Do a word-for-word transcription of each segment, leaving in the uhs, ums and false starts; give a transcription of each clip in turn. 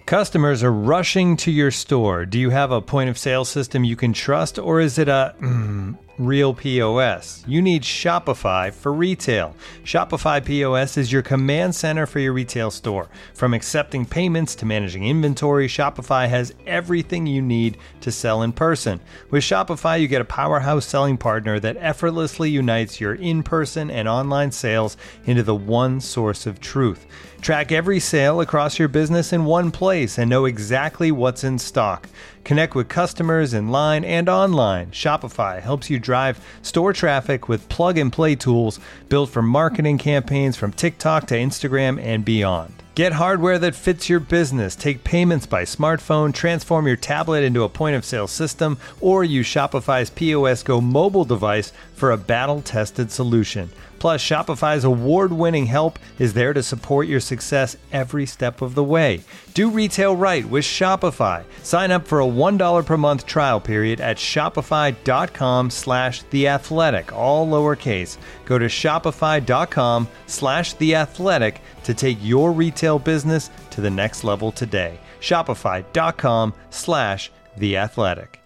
Customers are rushing to your store. Do you have a point of sale system you can trust, or is it a mm, real P O S? You need Shopify for retail. Shopify P O S is your command center for your retail store. From accepting payments to managing inventory, Shopify has everything you need to sell in person. With Shopify, you get a powerhouse selling partner that effortlessly unites your in-person and online sales into the one source of truth. Track every sale across your business in one place and know exactly what's in stock. Connect with customers in line and online. Shopify helps you drive store traffic with plug-and-play tools built for marketing campaigns from TikTok to Instagram and beyond. Get hardware that fits your business. Take payments by smartphone, transform your tablet into a point-of-sale system, or use Shopify's P O S Go mobile device for a battle-tested solution. Plus, Shopify's award-winning help is there to support your success every step of the way. Do retail right with Shopify. Sign up for a one dollar per month trial period at shopify.com slash theathletic, all lowercase. Go to shopify.com slash theathletic to take your retail business to the next level today. Shopify.com slash theathletic.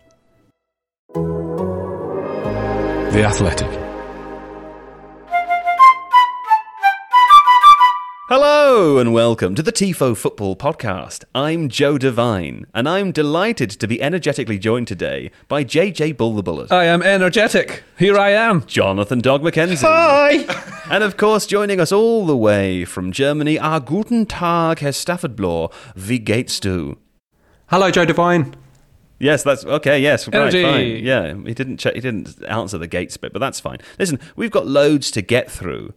The Athletic. Hello and welcome to the Tifo Football Podcast. I'm Joe Devine, and I'm delighted to be energetically joined today by J J Bull the Bullet. I am energetic. Here I am. Jonathan Dog McKenzie. Hi. And of course, joining us all the way from Germany, our Guten Tag, Herr Staffordbloor, wie geht's du? Hello, Joe Devine. Yes, that's okay. Yes, right, Energy. fine. Yeah, he didn't. Check, he didn't answer the Gates bit, but that's fine. Listen, we've got loads to get through.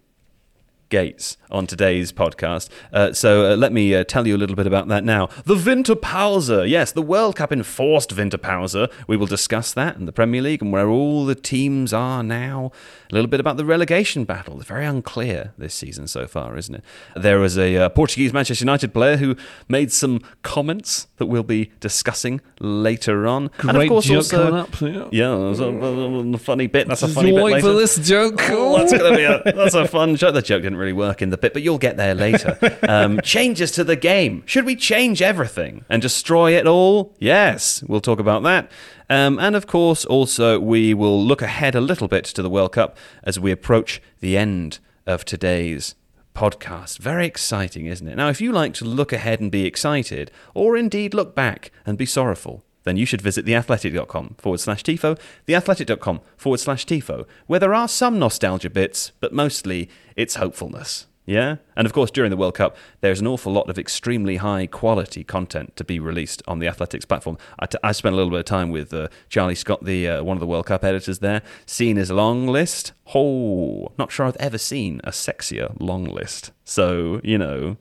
Gates on today's podcast. Uh, so uh, let me uh, tell you a little bit about that now. The Winterpause. Yes, the World Cup enforced Winterpause. We will discuss that in the Premier League and where all the teams are now. A little bit about the relegation battle. It's very unclear this season so far, isn't it? There was a uh, Portuguese Manchester United player who made some comments that we'll be discussing later on. Great and of course joke also, coming up. Yeah, yeah that's a, a, a funny bit. That's a funny bit Wait later. for this joke. Oh, that's going to be a that's a fun joke. The joke didn't really work in the bit, but you'll get there later. Um, changes to the game. Should we change everything and destroy it all? Yes, we'll talk about that. Um, and of course, also, we will look ahead a little bit to the World Cup as we approach the end of today's podcast. Very exciting, isn't it? Now, if you like to look ahead and be excited, or indeed look back and be sorrowful, then you should visit theathletic.com forward slash Tifo, theathletic.com forward slash Tifo, where there are some nostalgia bits, but mostly it's hopefulness. Yeah? And of course, during the World Cup, there's an awful lot of extremely high quality content to be released on the Athletics platform. I, t- I spent a little bit of time with uh, Charlie Scott, the uh, one of the World Cup editors there, seen his long list. Oh, not sure I've ever seen a sexier long list. So, you know,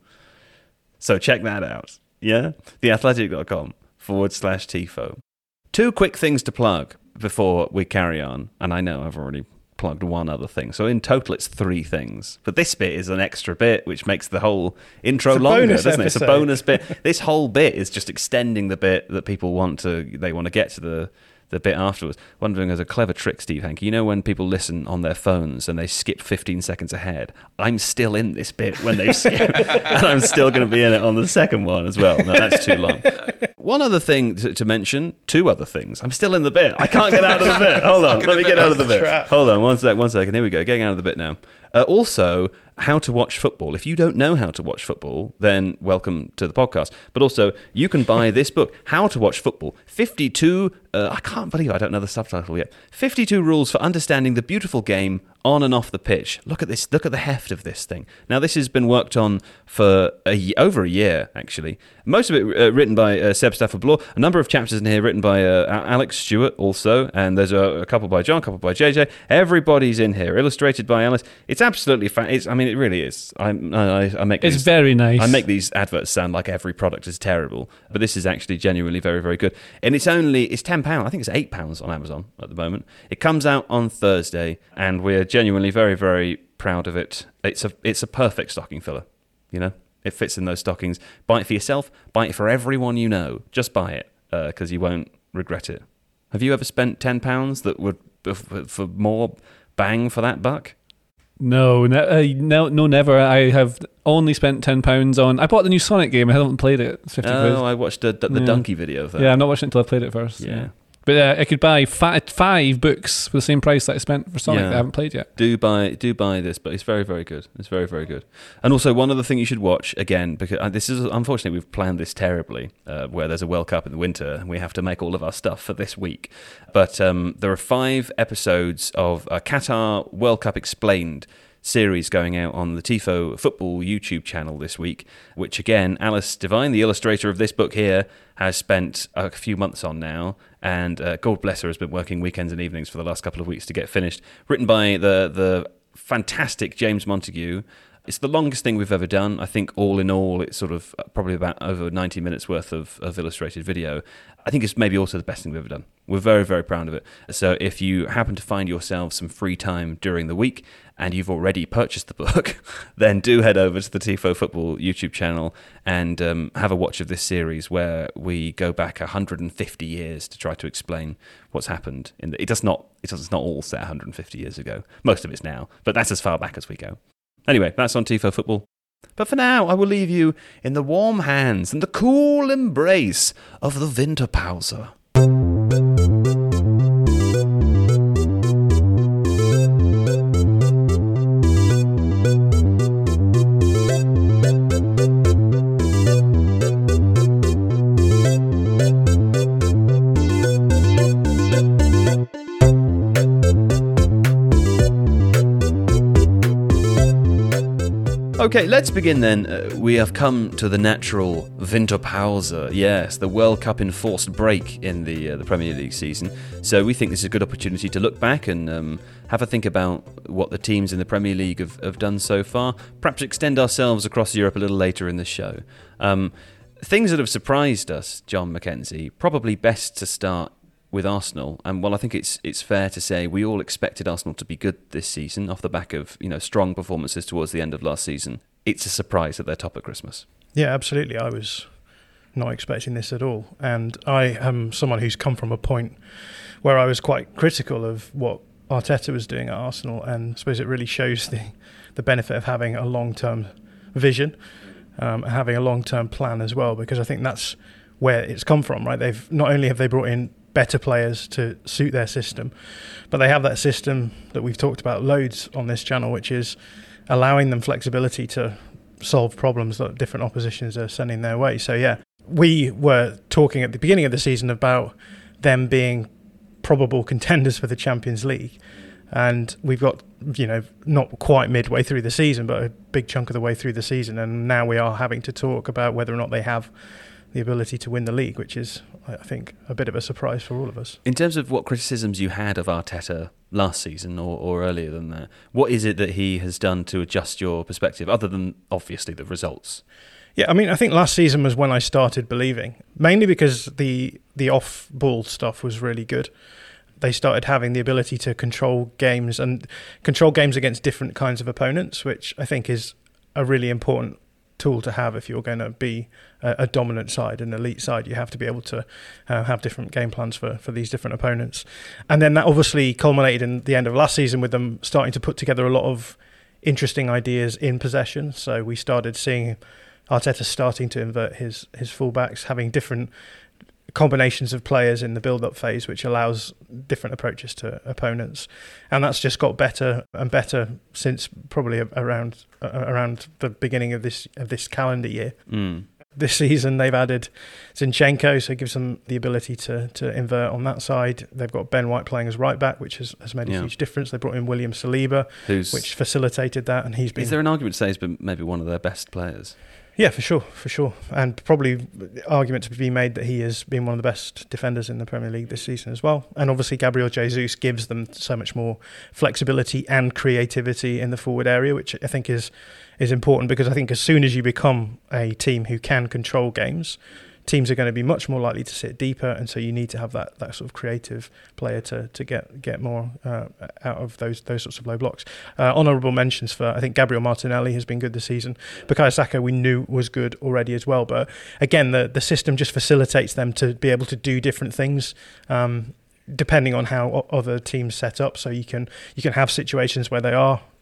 so check that out. Yeah? theathletic.com forward slash Tifo. Two quick things to plug before we carry on. And I know I've already plugged one other thing. So in total, it's three things. But this bit is an extra bit, which makes the whole intro longer, doesn't it? It's a bonus bit. This whole bit is just extending the bit that people want to, they want to get to the the bit afterwards. Wondering, there's a clever trick, Steve Hanke. You know when people listen on their phones and they skip fifteen seconds ahead? I'm still in this bit when they skip, and I'm still going to be in it on the second one as well. No, that's too long. One other thing to, to mention, two other things. I'm still in the bit. I can't get out of the bit. Hold on, let me get out of the bit. Hold on, one sec, one second. Here we go, getting out of the bit now. Uh, also, how to watch football. If you don't know how to watch football, then welcome to the podcast. But also, you can buy this book, How to Watch Football. fifty-two, uh, I can't believe I don't know the subtitle yet. fifty-two Rules for Understanding the Beautiful Game on and off the pitch. Look at this. Look at the heft of this thing. Now, this has been worked on for a, over a year, actually. Most of it uh, written by uh, Seb Stafford-Bloor. A number of chapters in here written by uh, Alex Stewart also. And there's a, a couple by John, a couple by J J. Everybody's in here. Illustrated by Alice. It's absolutely fan. It's, I mean, it really is. I, I, I make It's these, very nice. I make these adverts sound like every product is terrible. But this is actually genuinely very, very good. And it's only, it's ten pounds. I think it's eight pounds on Amazon at the moment. It comes out on Thursday. And we're genuinely very, very proud of it. It's a it's a perfect stocking filler, you know? It fits in those stockings. Buy it for yourself. Buy it for everyone you know. Just buy it, because uh, you won't regret it. Have you ever spent ten pounds that would for, for more bang for that buck? No, ne- uh, no, no, never. I have only spent ten pounds on. I bought the new Sonic game. I haven't played it. It's fifty quid. Oh, I watched the, the, the Yeah. donkey video of that. Yeah, I'm not watching it until I played it first. Yeah. But uh, I could buy fi- five books for the same price that I spent for Sonic Yeah. that I haven't played yet. Do buy, do buy this, but it's very, very good. It's very, very good. And also, one other thing you should watch again, because uh, this is unfortunately we've planned this terribly, uh, where there's a World Cup in the winter, and we have to make all of our stuff for this week. But um, there are five episodes of uh, Qatar World Cup Explained series going out on the Tifo Football YouTube channel this week, which again, Alice Devine, the illustrator of this book here, has spent a few months on now, and uh, God bless her, has been working weekends and evenings for the last couple of weeks to get finished. Written by the the fantastic James Montague. It's the longest thing we've ever done. I think all in all, it's sort of probably about over ninety minutes worth of, of illustrated video. I think it's maybe also the best thing we've ever done. We're very, very proud of it. So if you happen to find yourself some free time during the week and you've already purchased the book, then do head over to the Tifo Football YouTube channel and um, have a watch of this series where we go back one hundred fifty years to try to explain what's happened. In the, it does not it does not all set one hundred fifty years ago. Most of it's now, but that's as far back as we go. Anyway, that's on Tifo Football. But for now, I will leave you in the warm hands and the cool embrace of the Winterpause. Okay, let's begin then. Uh, we have come to the natural Winterpause. Yes, the World Cup enforced break in the uh, the Premier League season. So we think this is a good opportunity to look back and um, have a think about what the teams in the Premier League have, have done so far. Perhaps extend ourselves across Europe a little later in the show. Um, things that have surprised us, John Mackenzie, probably best to start with Arsenal. And well, I think it's it's fair to say we all expected Arsenal to be good this season off the back of, you know, strong performances towards the end of last season. It's a surprise that they're top at Christmas. Yeah, absolutely. I was not expecting this at all. And I am someone who's come from a point where I was quite critical of what Arteta was doing at Arsenal, and I suppose it really shows the, the benefit of having a long-term vision, um, and having a long-term plan as well, because I think that's where it's come from, right? They've not only have they brought in better players to suit their system, but they have that system that we've talked about loads on this channel, which is allowing them flexibility to solve problems that different oppositions are sending their way. So yeah, we were talking at the beginning of the season about them being probable contenders for the Champions League, and we've got, you know, not quite midway through the season, but a big chunk of the way through the season, and now we are having to talk about whether or not they have the ability to win the league, which is, I think, a bit of a surprise for all of us. In terms of what criticisms you had of Arteta last season or, or earlier than that, what is it that he has done to adjust your perspective, other than obviously the results? Yeah, I mean, I think last season was when I started believing, mainly because the the off-ball stuff was really good. They started having the ability to control games and control games against different kinds of opponents, which I think is a really important tool to have if you're going to be a, a dominant side, an elite side. You have to be able to uh, have different game plans for, for these different opponents. And then that obviously culminated in the end of last season with them starting to put together a lot of interesting ideas in possession. So we started seeing Arteta starting to invert his his fullbacks, having different combinations of players in the build-up phase, which allows different approaches to opponents, and that's just got better and better since probably around uh, around the beginning of this of this calendar year. Mm. This season they've added Zinchenko, so it gives them the ability to to invert on that side. They've got Ben White playing as right back, which has, has made a Yeah. huge difference. They brought in William Saliba, Who's, which facilitated that, and he's been. Is there an argument to say he's been maybe one of their best players? Yeah, for sure, for sure. And probably argument to be made that he has been one of the best defenders in the Premier League this season as well. And obviously Gabriel Jesus gives them so much more flexibility and creativity in the forward area, which I think is is important, because I think as soon as you become a team who can control games, teams are going to be much more likely to sit deeper, and so you need to have that, that sort of creative player to to get get more uh, out of those those sorts of low blocks. Uh, honourable mentions for, I think, Gabriel Martinelli has been good this season. Bukayo Saka we knew was good already as well, but again the the system just facilitates them to be able to do different things um, depending on how other teams set up. So you can you can have situations where they are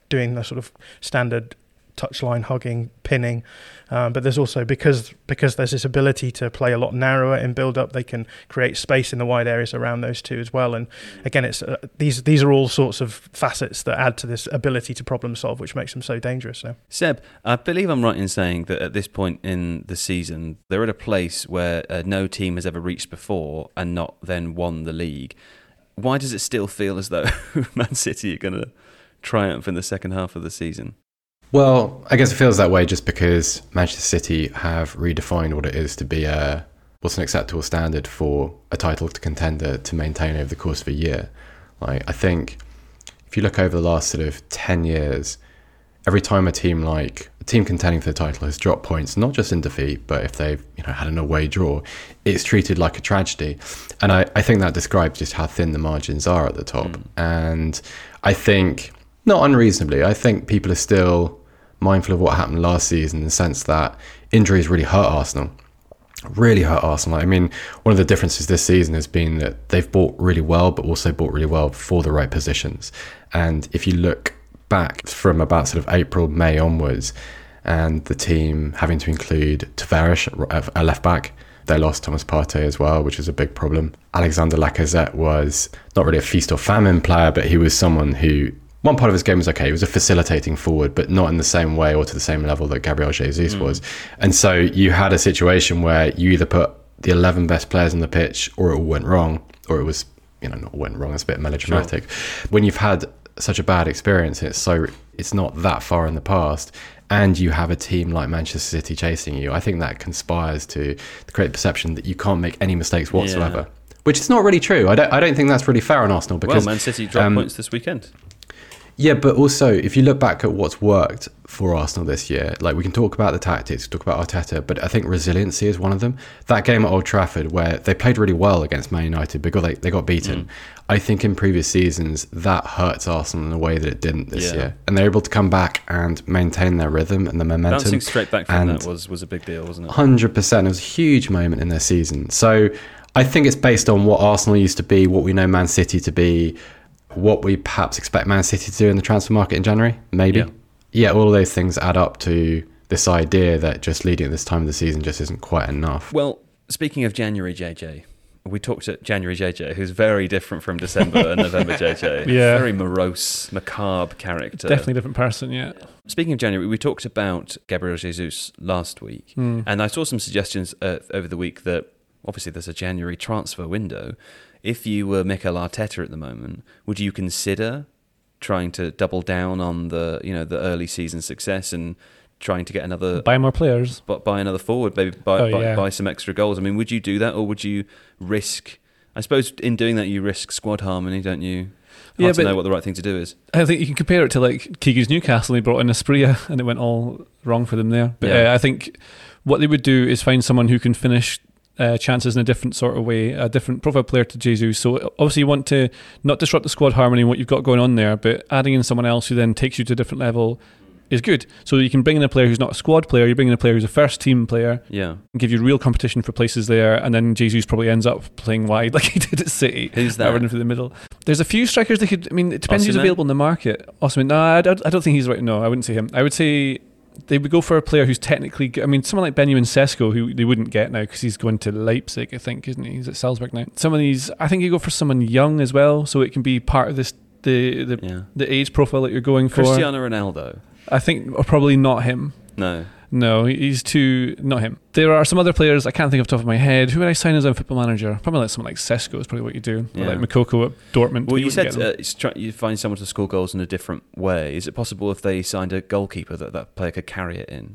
doing the sort of standard touchline hugging, pinning, um, but there's also because because there's this ability to play a lot narrower in build up. They can create space in the wide areas around those two as well. And again, it's uh, these these are all sorts of facets that add to this ability to problem solve, which makes them so dangerous. So. Seb, I believe I'm right in saying that at this point in the season, they're at a place where uh, no team has ever reached before and not then won the league. Why does it still feel as though Man City are going to triumph in the second half of the season? Well, I guess it feels that way just because Manchester City have redefined what it is to be a what's an acceptable standard for a title contender to maintain over the course of a year. Like, I think if you look over the last sort of ten years, every time a team like a team contending for the title has dropped points, not just in defeat, but if they've you know had an away draw, it's treated like a tragedy. And I, I think that describes just how thin the margins are at the top. Mm. And I think, not unreasonably, I think people are still mindful of what happened last season in the sense that injuries really hurt Arsenal. Really hurt Arsenal. I mean, one of the differences this season has been that they've bought really well, but also bought really well for the right positions. And if you look back from about sort of April, May onwards, and the team having to include Tavares, a left back, they lost Thomas Partey as well, which was a big problem. Alexander Lacazette was not really a feast or famine player, but he was someone who, one part of his game was okay. He was a facilitating forward, but not in the same way or to the same level that Gabriel Jesus mm. was. And so you had a situation where you either put the eleven best players on the pitch or it all went wrong, or it was, you know, not went wrong, it's a bit melodramatic. Sure. When you've had such a bad experience, it's so it's not that far in the past, and you have a team like Manchester City chasing you, I think that conspires to, to create the perception that you can't make any mistakes whatsoever. Yeah. Which is not really true. I don't I don't think that's really fair on Arsenal because well, Man City dropped um, points this weekend. Yeah, but also, if you look back at what's worked for Arsenal this year, like we can talk about the tactics, talk about Arteta, but I think resiliency is one of them. That game at Old Trafford where they played really well against Man United because they, they got beaten. Mm. I think in previous seasons, that hurts Arsenal in a way that it didn't this yeah. year. And they're able to come back and maintain their rhythm and the momentum. Bouncing straight back from that was, was a big deal, wasn't it? one hundred percent. It was a huge moment in their season. So I think it's based on what Arsenal used to be, what we know Man City to be, what we perhaps expect Man City to do in the transfer market in January, maybe. Yeah. yeah, all of those things add up to this idea that just leading at this time of the season just isn't quite enough. Well, speaking of January J J, we talked at January J J, who's very different from December and November J J. Yeah. Very morose, macabre character. Definitely a different person, yeah. Speaking of January, we talked about Gabriel Jesus last week, mm. and I saw some suggestions uh, over the week that obviously there's a January transfer window. If you were Mikel Arteta at the moment, would you consider trying to double down on the you know the early season success and trying to get another buy more players, but buy another forward, maybe buy, oh, buy, yeah. buy some extra goals? I mean, would you do that, or would you risk? I suppose in doing that you risk squad harmony, don't you? Hard yeah, to but know what the right thing to do is. I think you can compare it to like Keegan's Newcastle. They brought in Asprilla and it went all wrong for them there. But yeah. uh, I think what they would do is find someone who can finish Uh, chances in a different sort of way, a different profile player to Jesus. So obviously you want to not disrupt the squad harmony and what you've got going on there, but adding in someone else who then takes you to a different level is good. So you can bring in a player who's not a squad player, you bring in a player who's a first team player, yeah, and give you real competition for places there, and then Jesus probably ends up playing wide like he did at City. Who's that? Rather than through the middle. There's a few strikers they could, I mean, it depends Osimhen? who's available in the market. Osimhen, no, I don't, I don't think he's right. No, I wouldn't say him. I would say they would go for a player who's technically, I mean, someone like Benjamin Sesko, who they wouldn't get now because he's going to Leipzig, I think, isn't he? He's at Salzburg now. Some of these, I think you go for someone young as well, so it can be part of this the the, yeah. the age profile that you're going for. Cristiano Ronaldo. I think probably not him. No. No, he's too, not him. There are some other players, I can't think off the top of my head. Who would I sign as a football manager? Probably like someone like Sesko is probably what you do. Yeah. Or like Moukoko at Dortmund. Well, you, you said uh, it's try, you find someone to score goals in a different way. Is it possible if they signed a goalkeeper that that player could carry it in?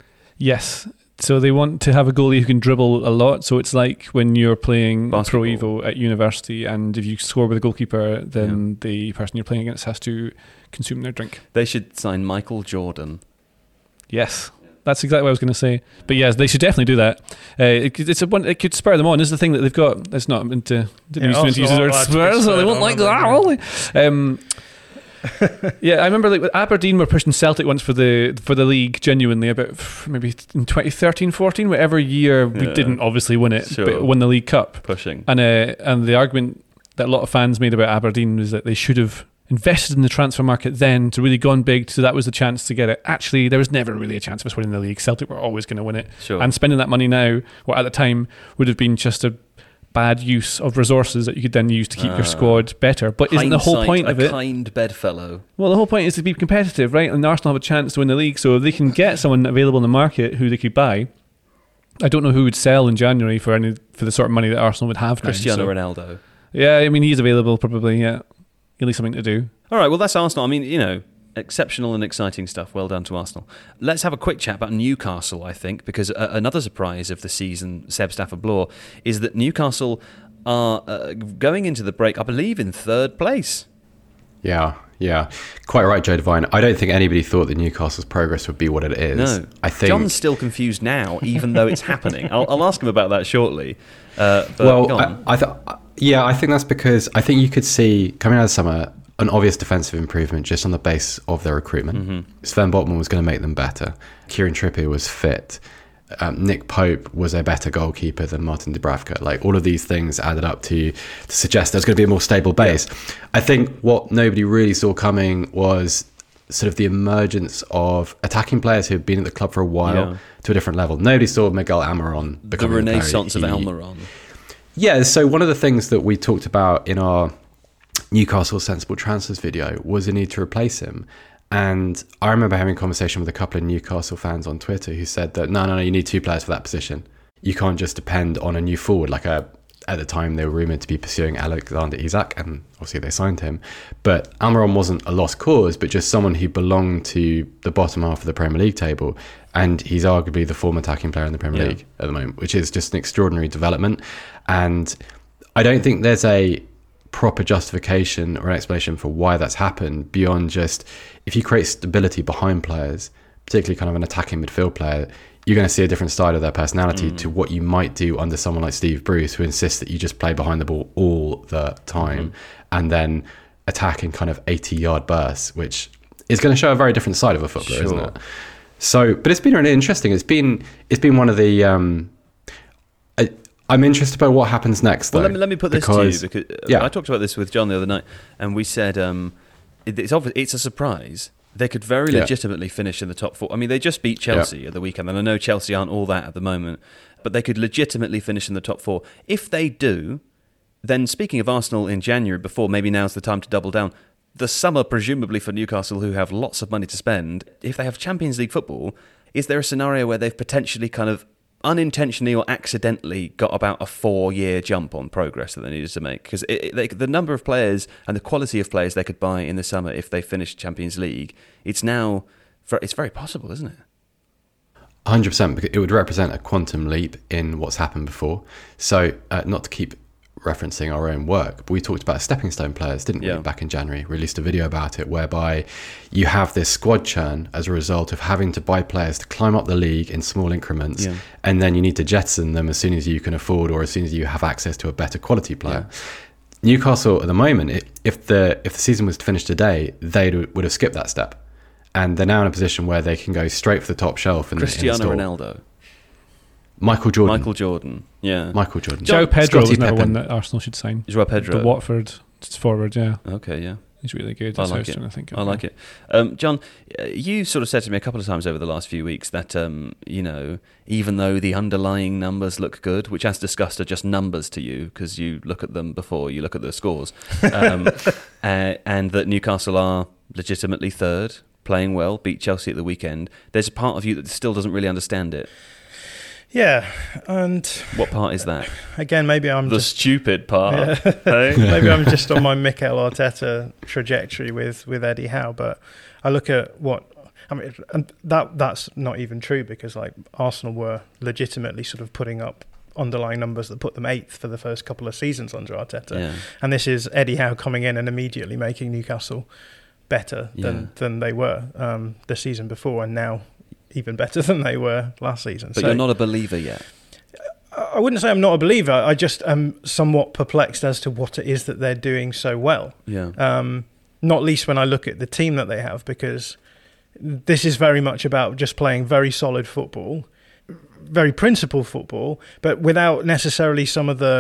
Yes. So they want to have a goalie who can dribble a lot. So it's like when you're playing Basketball. Pro Evo at university, and if you score with a goalkeeper, then yeah. the person you're playing against has to consume their drink. They should sign Michael Jordan. Yes. That's exactly what I was going to say. But yes, they should definitely do that. Uh, it, it's a one. It could spur them on. This is the thing that they've got. It's not into. Didn't yeah, used to use the word spur, so they won't like that, will they? Um, yeah, I remember like with Aberdeen were pushing Celtic once for the for the league. Genuinely, about maybe in twenty thirteen fourteen, whatever year we yeah. didn't obviously win it, sure. but won the League Cup. Pushing. And uh, and the argument that a lot of fans made about Aberdeen was that they should have invested in the transfer market then to really gone big, so that was the chance to get it. Actually, there was never really a chance of us winning the league. Celtic were always going to win it. Sure. And spending that money now, or at the time, would have been just a bad use of resources that you could then use to keep uh, your squad better. But isn't the whole point of a it... kind bedfellow. Well, the whole point is to be competitive, right? And Arsenal have a chance to win the league, so if they can get someone available in the market who they could buy... I don't know who would sell in January for any for the sort of money that Arsenal would have now. Cristiano so. Ronaldo. Yeah, I mean, he's available probably, yeah. At least something to do. All right, well, that's Arsenal. I mean, you know, exceptional and exciting stuff. Well done to Arsenal. Let's have a quick chat about Newcastle, I think, because uh, another surprise of the season, Seb Stafford Bloor, is that Newcastle are uh, going into the break, I believe, in third place. Yeah, yeah. Quite right, Joe Devine. I don't think anybody thought that Newcastle's progress would be what it is. No. I think John's still confused now, even though it's happening. I'll, I'll ask him about that shortly. Uh, but well, go on. I, I th- yeah, I think that's because I think you could see, coming out of summer, an obvious defensive improvement just on the base of their recruitment. Mm-hmm. Sven Botman was going to make them better. Kieran Trippier was fit. Um, Nick Pope was a better goalkeeper than Martin Dubravka. Like, all of these things added up to, to suggest there's going to be a more stable base. Yeah. I think what nobody really saw coming was sort of the emergence of attacking players who had been at the club for a while yeah. to a different level. Nobody saw Miguel Almiron become the renaissance of Almiron. Yeah, so one of the things that we talked about in our Newcastle Sensible Transfers video was the need to replace him. And I remember having a conversation with a couple of Newcastle fans on Twitter who said that, no, no, no, you need two players for that position. You can't just depend on a new forward. Like a, at the time, they were rumoured to be pursuing Alexander Isak, and obviously they signed him. But Almiron wasn't a lost cause, but just someone who belonged to the bottom half of the Premier League table. And he's arguably the form attacking player in the Premier yeah. League at the moment, which is just an extraordinary development. And I don't think there's a proper justification or an explanation for why that's happened beyond just, if you create stability behind players, particularly kind of an attacking midfield player, you're going to see a different side of their personality mm. to what you might do under someone like Steve Bruce, who insists that you just play behind the ball all the time mm-hmm. and then attack in kind of eighty yard bursts, which is going to show a very different side of a footballer, sure. isn't it? So, but it's been really interesting. It's been it's been one of the um, I, I'm interested by what happens next, though. Well, let me, let me put this because, to you, because uh, yeah. I talked about this with John the other night, and we said um, it, it's obvious, it's a surprise. They could very yeah. legitimately finish in the top four. I mean, they just beat Chelsea yeah. at the weekend, and I know Chelsea aren't all that at the moment, but they could legitimately finish in the top four. If they do, then speaking of Arsenal in January, before maybe now's the time to double down, the summer, presumably for Newcastle, who have lots of money to spend, if they have Champions League football, is there a scenario where they've potentially kind of unintentionally or accidentally got about a four-year jump on progress that they needed to make? Because the number of players and the quality of players they could buy in the summer if they finished Champions League, it's now it's very possible, isn't it? one hundred percent, because it would represent a quantum leap in what's happened before. So, uh, not to keep referencing our own work, but we talked about stepping stone players, didn't we, yeah. back in January? Released a video about it, whereby you have this squad churn as a result of having to buy players to climb up the league in small increments, yeah. and then you need to jettison them as soon as you can afford, or as soon as you have access to a better quality player. Yeah. Newcastle at the moment, it, if the if the season was to finish today, they would have skipped that step, and they're now in a position where they can go straight for the top shelf. In Cristiano the, in the Ronaldo. Michael Jordan. Michael Jordan, yeah. Michael Jordan. Joe Pedro Scottie was another Pippen. one that Arsenal should sign. Joe Pedro. The Watford forward, yeah. Okay, yeah. He's really good. I That's like I it. was think of I like it. Um, John, you sort of said to me a couple of times over the last few weeks that, um, you know, even though the underlying numbers look good, which as discussed are just numbers to you because you look at them before you look at the scores, um, uh, and that Newcastle are legitimately third, playing well, beat Chelsea at the weekend, there's a part of you that still doesn't really understand it. Yeah, and what part is that? Again, maybe I'm the just, stupid part. Yeah. Hey? Maybe I'm just on my Mikel Arteta trajectory with, with Eddie Howe, but I look at what I mean, and that that's not even true because like Arsenal were legitimately sort of putting up underlying numbers that put them eighth for the first couple of seasons under Arteta, yeah. and this is Eddie Howe coming in and immediately making Newcastle better than yeah. than they were um, the season before, and now even better than they were last season. But so, you're not a believer yet. I wouldn't say I'm not a believer. I just am somewhat perplexed as to what it is that they're doing so well. Yeah. Um, not least when I look at the team that they have, because this is very much about just playing very solid football, very principled football, but without necessarily some of the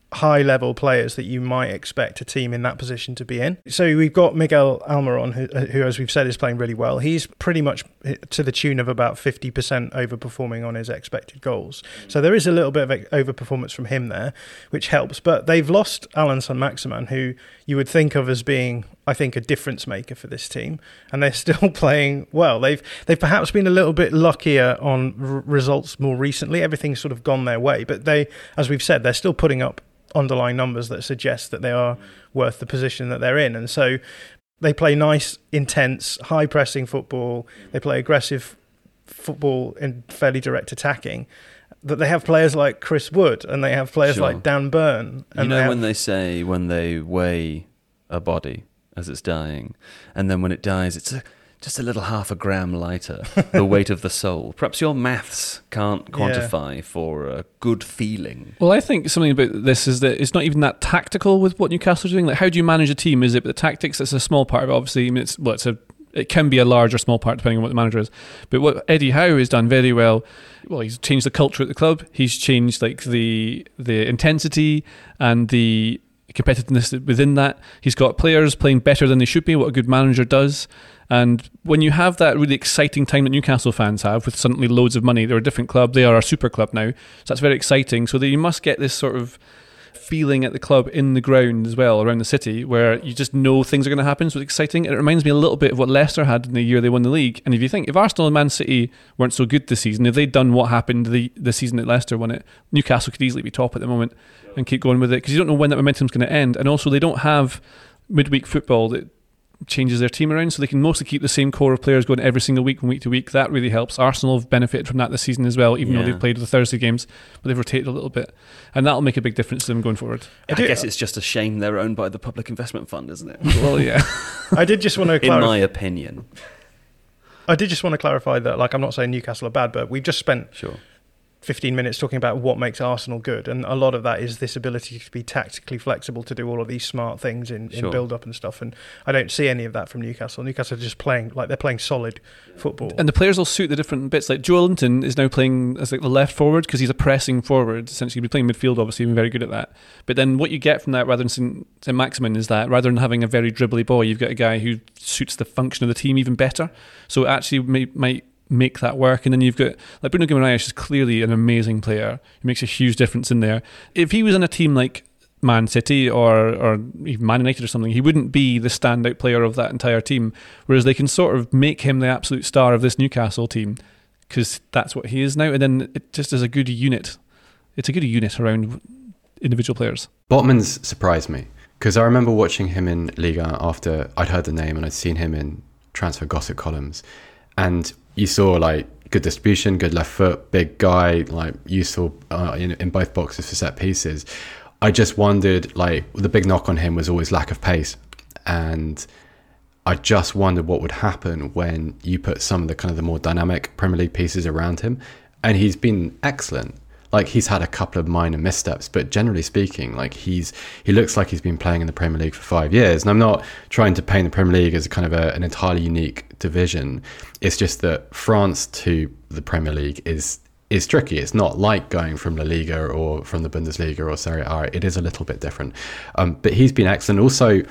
high-level players that you might expect a team in that position to be in. So we've got Miguel Almiron, who, who, as we've said, is playing really well. He's pretty much to the tune of about fifty percent overperforming on his expected goals. So there is a little bit of overperformance from him there, which helps. But they've lost Alan Saint-Maximin, who you would think of as being, I think, a difference maker for this team, and they're still playing well. They've they've perhaps been a little bit luckier on r- results more recently. Everything's sort of gone their way, but they, as we've said, they're still putting up underlying numbers that suggest that they are worth the position that they're in. And so they play nice, intense, high pressing football. They play aggressive football and fairly direct attacking. That they have players like Chris Wood and they have players Sure. like Dan Burn. And You know they have, when they say when they weigh a body as it's dying, and then when it dies, it's a, just a little half a gram lighter, the weight of the soul. Perhaps your maths can't quantify yeah. for a good feeling. Well, I think something about this is that it's not even that tactical with what Newcastle are doing. Like, how do you manage a team? Is it the tactics? That's a small part of it. Obviously, I mean, it's well, it's a it can be a large or small part depending on what the manager is. But what Eddie Howe has done very well, well, he's changed the culture at the club. He's changed like the the intensity and the competitiveness within that. He's got players playing better than they should be, what a good manager does. And when you have that really exciting time that Newcastle fans have with suddenly loads of money, they're a different club, they are a super club now, so that's very exciting. So that you must get this sort of feeling at the club in the ground as well, around the city, where you just know things are going to happen, so it's exciting. And it reminds me a little bit of what Leicester had in the year they won the league. And if you think, if Arsenal and Man City weren't so good this season, if they'd done what happened the, the season that Leicester won it, Newcastle could easily be top at the moment and keep going with it, because you don't know when that momentum's going to end. And also they don't have midweek football that changes their team around, so they can mostly keep the same core of players going every single week from week to week. That really helps. Arsenal have benefited from that this season as well, even yeah. though they've played the Thursday games, but they've rotated a little bit, and that'll make a big difference to them going forward. I, I guess it's just a shame they're owned by the Public Investment Fund, isn't it? Well, yeah. I did just want to clarify, in my opinion. I did just want to clarify that, like, I'm not saying Newcastle are bad, but we've just spent Sure. fifteen minutes talking about what makes Arsenal good, and a lot of that is this ability to be tactically flexible, to do all of these smart things in, Sure. in build-up and stuff, and I don't see any of that from Newcastle. Newcastle are just playing, like, they're playing solid football. And the players will suit the different bits. Like Joe Linton is now playing as like the left forward because he's a pressing forward, essentially. He's playing midfield, obviously, and very good at that. But then what you get from that, rather than Saint-Maximin, is that rather than having a very dribbly boy, you've got a guy who suits the function of the team even better. So it actually may, might make that work. And then you've got, like, Bruno Guimaraes is clearly an amazing player. He makes a huge difference in there. If he was in a team like Man City or or even Man United or something, he wouldn't be the standout player of that entire team, whereas they can sort of make him the absolute star of this Newcastle team because that's what he is now. And then it just is a good unit. It's a good unit around individual players. Botman's surprised me because I remember watching him in Liga after I'd heard the name and I'd seen him in transfer gossip columns, and you saw like good distribution, good left foot, big guy, like useful uh, in, in both boxes for set pieces. I just wondered, like, the big knock on him was always lack of pace, and I just wondered what would happen when you put some of the kind of the more dynamic Premier League pieces around him. And he's been excellent. Like, he's had a couple of minor missteps, but generally speaking, like, he's he looks like he's been playing in the Premier League for five years. And I'm not trying to paint the Premier League as a kind of a, an entirely unique division. It's just that France to the Premier League is is tricky. It's not like going from La Liga or from the Bundesliga or Serie A. It is a little bit different. Um, but he's been excellent. Also,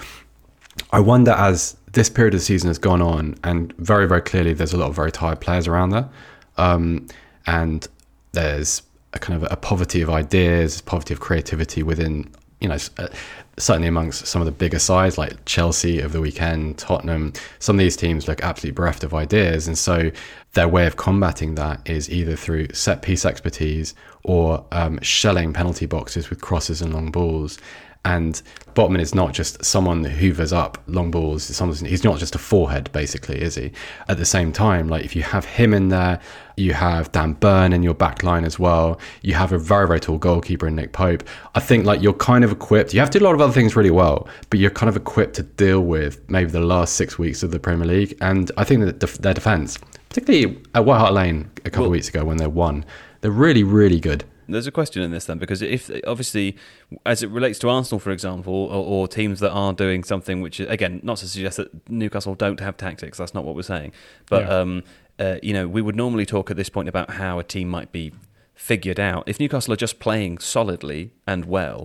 I wonder, as this period of the season has gone on, and very, very clearly there's a lot of very tired players around there, um, and there's a kind of a poverty of ideas, poverty of creativity within, you know, uh, certainly amongst some of the bigger sides like Chelsea over the weekend, Tottenham. Some of these teams look absolutely bereft of ideas, and so their way of combating that is either through set piece expertise or um, shelling penalty boxes with crosses and long balls. And Botman is not just someone that hoovers up long balls. Someone, he's not just a forehead, basically, is he? At the same time, like, if you have him in there, you have Dan Burn in your back line as well. You have a very, very tall goalkeeper in Nick Pope. I think, like, you're kind of equipped. You have to do a lot of other things really well, but you're kind of equipped to deal with maybe the last six weeks of the Premier League. And I think that def- their defence, particularly at White Hart Lane a couple well, of weeks ago when they won, they're really, really good. There's a question in this then, because if obviously, as it relates to Arsenal, for example, or, or teams that are doing something which, again, not to suggest that Newcastle don't have tactics, that's not what we're saying, but yeah. um, uh, you know, we would normally talk at this point about how a team might be figured out. If Newcastle are just playing solidly and well,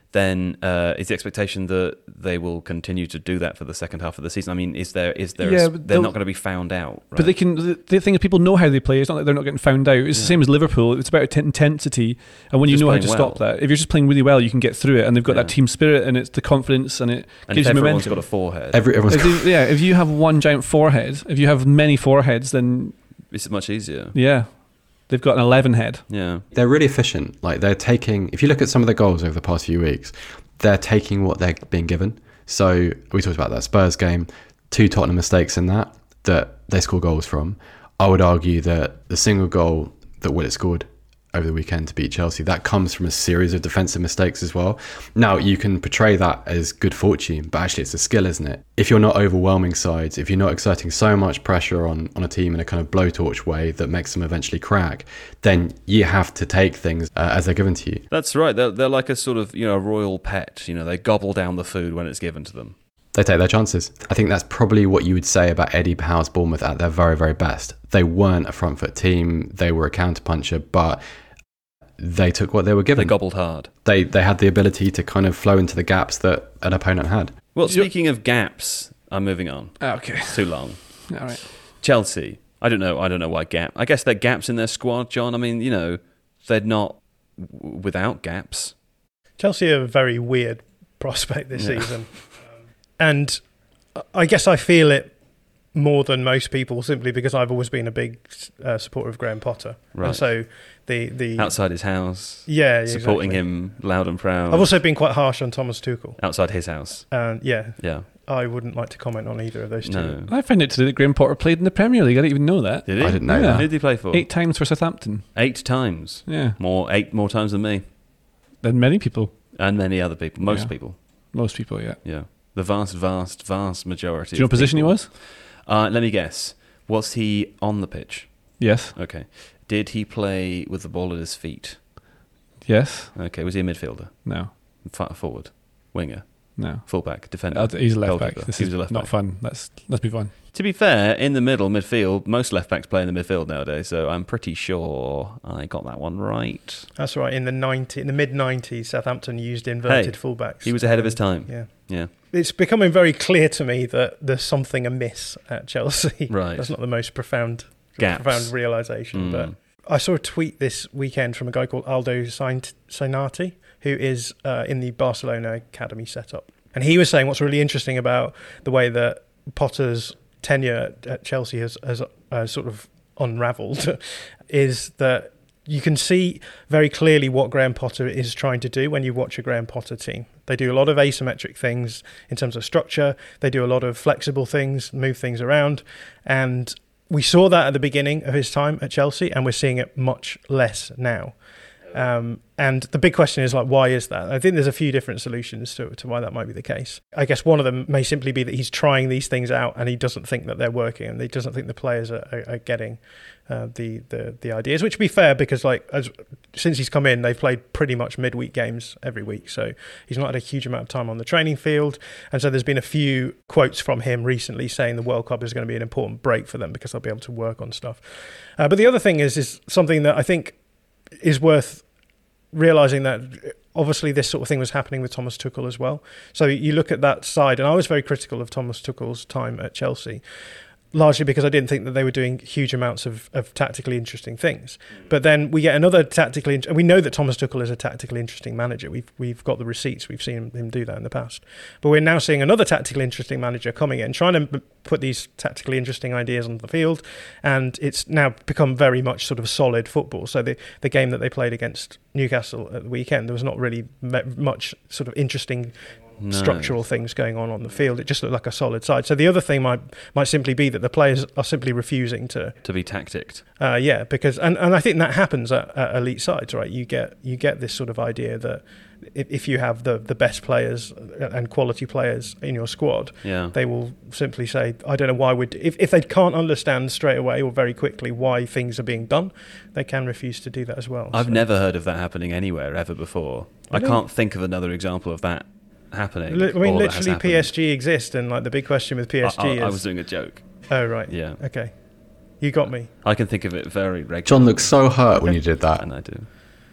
then uh, is the expectation that they will continue to do that for the second half of the season? I mean, is there is there Yeah, a, but they're they'll- not going to be found out, right? But they can. The, the thing is, people know how they play. It's not like they're not getting found out. It's Yeah. the same as Liverpool. It's about t- intensity, and when Just you know how to playing stop well. that, if you're just playing really well, you can get through it. And they've got Yeah. that team spirit, and it's the confidence, and it and gives if you everyone's momentum. got a forehead, Every, everyone's If you, yeah, if you have one giant forehead, if you have many foreheads, then it's much easier. yeah, they've got an eleven head. Yeah. they're really efficient. Like they're taking, if you look at some of the goals over the past few weeks, they're taking what they're being given. So we talked about that Spurs game, two Tottenham mistakes in that, that they score goals from. I would argue that the single goal that Willett scored over the weekend to beat Chelsea, that comes from a series of defensive mistakes as well. Now, you can portray that as good fortune, but actually it's a skill, isn't it? If you're not overwhelming sides, if you're not exerting so much pressure on, on a team in a kind of blowtorch way that makes them eventually crack, then you have to take things uh, as they're given to you. That's right. They're, they're like a sort of, you know, a royal pet. You know, they gobble down the food when it's given to them. They take their chances. I think that's probably what you would say about Eddie Howe's Bournemouth at their very, very best. They weren't a front foot team. They were a counterpuncher, but they took what they were They given. gobbled hard. They they had the ability to kind of flow into the gaps that an opponent had. Well, speaking of gaps, I'm moving on. Okay, It's too long. all right. Chelsea. I don't know. I don't know why gap. I guess they're gaps in their squad, John. I mean, you know, they're not w- without gaps. Chelsea are a very weird prospect this Yeah. season. And I guess I feel it more than most people simply because I've always been a big uh, supporter of Graham Potter. Right. And so the... the Outside his house, yeah, supporting exactly. him loud and proud. I've also been quite harsh on Thomas Tuchel. Outside his house. And yeah, Yeah. I wouldn't like to comment on either of those two. No. I found out today that Graham Potter played in the Premier League. I didn't even know that. Did he? I didn't know Yeah. that. Who did he play for? Eight times for Southampton. Eight times. Yeah, More eight more times than me. than many people. And many other people. Most Yeah. people. Most people, yeah. Yeah. The vast, vast, vast majority. Do you know of what position he people. was? Uh, let me guess. Was he on the pitch? Yes. Okay. Did he play with the ball at his feet? Yes. Okay. Was he a midfielder? No. Fa- Forward? Winger? No. Fullback? Defender? Uh, He's a left back. Goalkeeper. This He is was a left not back. fun. Let's let's move on. To be fair, in the middle, midfield, most left backs play in the midfield nowadays, so I'm pretty sure I got that one right. That's right. In the ninety, in the mid nineties, Southampton used inverted Hey, fullbacks. He was ahead of his time. Yeah. Yeah. It's becoming very clear to me that there's something amiss at Chelsea. Right. That's not the most profound, Gaps. profound realization, Mm. but I saw a tweet this weekend from a guy called Aldo Saint- Sainati, who is uh, in the Barcelona academy setup, and he was saying what's really interesting about the way that Potter's tenure at Chelsea has, has uh, sort of unravelled is that you can see very clearly what Graham Potter is trying to do when you watch a Graham Potter team. They do a lot of asymmetric things in terms of structure. They do a lot of flexible things, move things around. And we saw that at the beginning of his time at Chelsea, and we're seeing it much less now. Um, and the big question is, like, why is that? I think there's a few different solutions to, to why that might be the case. I guess one of them may simply be that he's trying these things out and he doesn't think that they're working, and he doesn't think the players are, are, are getting uh, the, the the ideas, which would be fair because, like, as, since he's come in, they've played pretty much midweek games every week. So he's not had a huge amount of time on the training field. And so there's been a few quotes from him recently saying the World Cup is going to be an important break for them because they'll be able to work on stuff. Uh, but the other thing is, is something that I think is worth realizing, that obviously this sort of thing was happening with Thomas Tuchel as well. So you look at that side, and I was very critical of Thomas Tuchel's time at Chelsea, largely because I didn't think that they were doing huge amounts of, of tactically interesting things. But then we get another tactically, and we know that Thomas Tuchel is a tactically interesting manager. We've we've got the receipts. We've seen him do that in the past. But we're now seeing another tactically interesting manager coming in, trying to put these tactically interesting ideas on the field, and it's now become very much sort of solid football. So the the game that they played against Newcastle at the weekend, there was not really much sort of interesting No. structural things going on on the field. It just looked like a solid side. So the other thing might might simply be that the players are simply refusing to, To be tacticked. uh, yeah, because and, and I think that happens at, at elite sides, right? You get you get this sort of idea that if, if you have the the best players and quality players in your squad, Yeah. they will simply say, I don't know why we'd if if they can't understand straight away or very quickly why things are being done, they can refuse to do that as well. I've So- never heard of that happening anywhere ever before. Really? I can't think of another example of that happening. Li- I mean, or that has literally, P happened. S G exist, and like the big question with P S G I, I, is, I was doing a joke. oh right, Yeah. okay, you got me. I can think of it very regularly. John looked so hurt when you did that. And I do.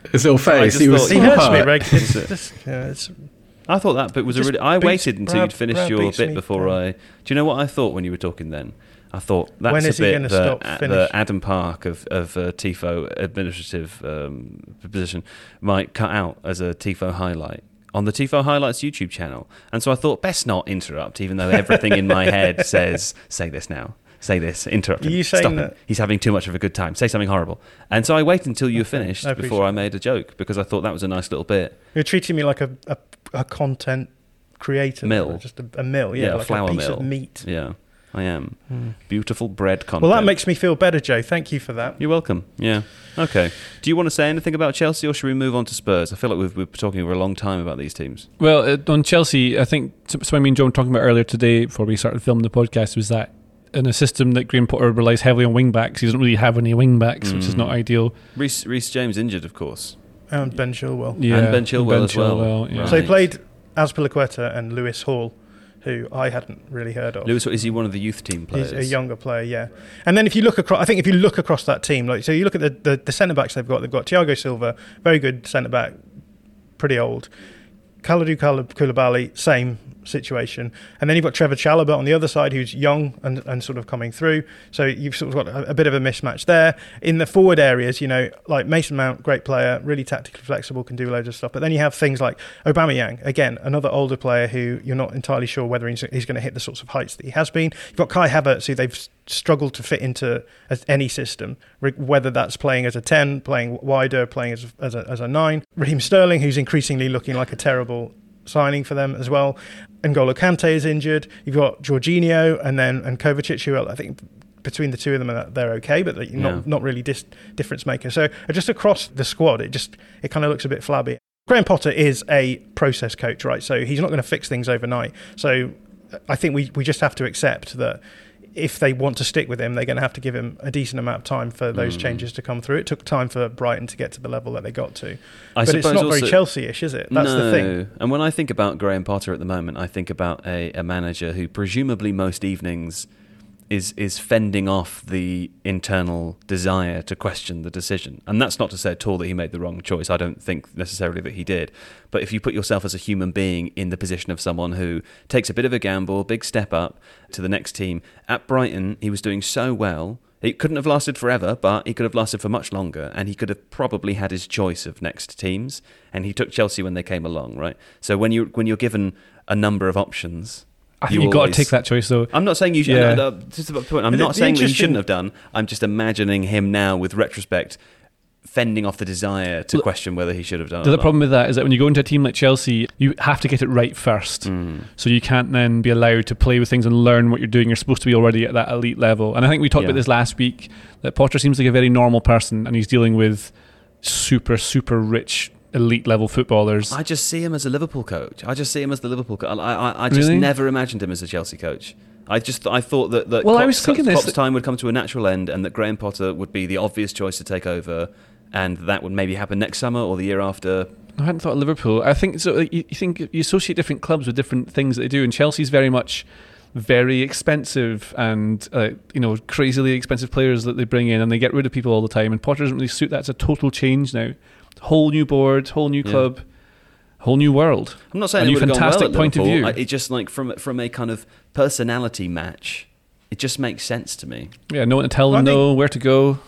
his little face. just He was. thought- He hurts me, hurt. Reg. It's just, yeah, it's, I thought that bit was a Just really. I beats- waited until Brad- you'd finished Brad your beats bit me before down. I. Do you know what I thought when you were talking then? I thought that's When a is he bit gonna that stop, uh, finish? the Adam Park of of uh, Tifo administrative um, position might cut out as a Tifo highlight on the Tifo Highlights YouTube channel. And so I thought best not interrupt, even though everything in my head says say this now. Say this, interrupt him. Are you saying Stop him. that- He's having too much of a good time. Say something horrible. And so I waited until you were finished I before I appreciate made a joke because I thought that was a nice little bit. you're treating me like a, a, a content creator. Mill. Just a, a mill, yeah, Yeah, a like flour a piece mill. of meat. Yeah, I am. Hmm. Beautiful bread content. Well, that makes me feel better, Joe. Thank you for that. You're welcome. Yeah. Okay. Do you want to say anything about Chelsea, or should we move on to Spurs? I feel like we've, we've been talking for a long time about these teams. Well, uh, on Chelsea, I think something me and John were talking about earlier today before we started filming the podcast was that in a system that Graham Potter relies heavily on wing backs, he doesn't really have any wing backs, which is Mm. not ideal. Reece Reece James injured, of course. And Ben Chilwell. Yeah, And Ben Chilwell as well. Chilwell, yeah. Right. So he played Azpilicueta and Lewis Hall, who I hadn't really heard of. Lewis, is he one of the youth team players? He's a younger player, yeah. And then if you look across, I think if you look across that team, like so, you look at the the, the centre backs they've got. They've got Thiago Silva, very good centre back, pretty old. Kalidou Koulibaly, same situation. And then you've got Trevor Chalobah on the other side, who's young and, and sort of coming through. So you've sort of got a, a bit of a mismatch there. In the forward areas, you know, like Mason Mount, great player, really tactically flexible, can do loads of stuff. But then you have things like Aubameyang, again, another older player who you're not entirely sure whether he's, he's going to hit the sorts of heights that he has been. You've got Kai Havertz, who they've struggled to fit into as any system, whether that's playing as a ten, playing wider, playing as, as, a, as a nine. Raheem Sterling, who's increasingly looking like a terrible signing for them as well. N'Golo Kante is injured. You've got Jorginho and then and Kovacic, who I think between the two of them they're okay, but they're not Yeah. not really dis- difference maker. So just across the squad, it just it kind of looks a bit flabby. Graham Potter is a process coach, right? So he's not going to fix things overnight. So I think we we just have to accept that if they want to stick with him, they're going to have to give him a decent amount of time for those Mm. changes to come through. It took time for Brighton to get to the level that they got to. I but it's suppose not also, very Chelsea-ish, is it? That's no. the thing. And when I think about Graham Potter at the moment, I think about a, a manager who presumably most evenings is is fending off the internal desire to question the decision. And that's not to say at all that he made the wrong choice. I don't think necessarily that he did. But if you put yourself as a human being in the position of someone who takes a bit of a gamble, big step up to the next team. At Brighton, he was doing so well. It couldn't have lasted forever, but he could have lasted for much longer, and he could have probably had his choice of next teams. And he took Chelsea when they came along, right? So when you when you're given a number of options, I think you you've got to always- take that choice, though. I'm not saying you should. Yeah. No, no, just about the point. I'm The- not the saying that he interesting- shouldn't have done. I'm just imagining him now, with retrospect, fending off the desire to Look, question whether he should have done. The it or other not. problem with that is that when you go into a team like Chelsea, you have to get it right first. Mm. So you can't then be allowed to play with things and learn what you're doing. You're supposed to be already at that elite level. And I think we talked Yeah. about this last week, that Potter seems like a very normal person and he's dealing with super, super rich elite level footballers. I just see him as a Liverpool coach. I just see him as the Liverpool coach. I, I, I just Really? never imagined him as a Chelsea coach. I just I thought that, that Well, I Klopp's, was thinking this, Klopp's that- time would come to a natural end, and that Graham Potter would be the obvious choice to take over, and that would maybe happen next summer or the year after. I hadn't thought of Liverpool. I think so. You, you think you associate different clubs with different things that they do, and Chelsea's very much very expensive and uh, you know crazily expensive players that they bring in, and they get rid of people all the time. And Potter doesn't really suit that. It's a total change now. Whole new board, whole new Yeah. club, whole new world. I'm not saying A it new would have gone well fantastic at point of Liverpool. view. I, it just like from from a kind of personality match, it just makes sense to me. Yeah, no one to tell them I think- no where to go.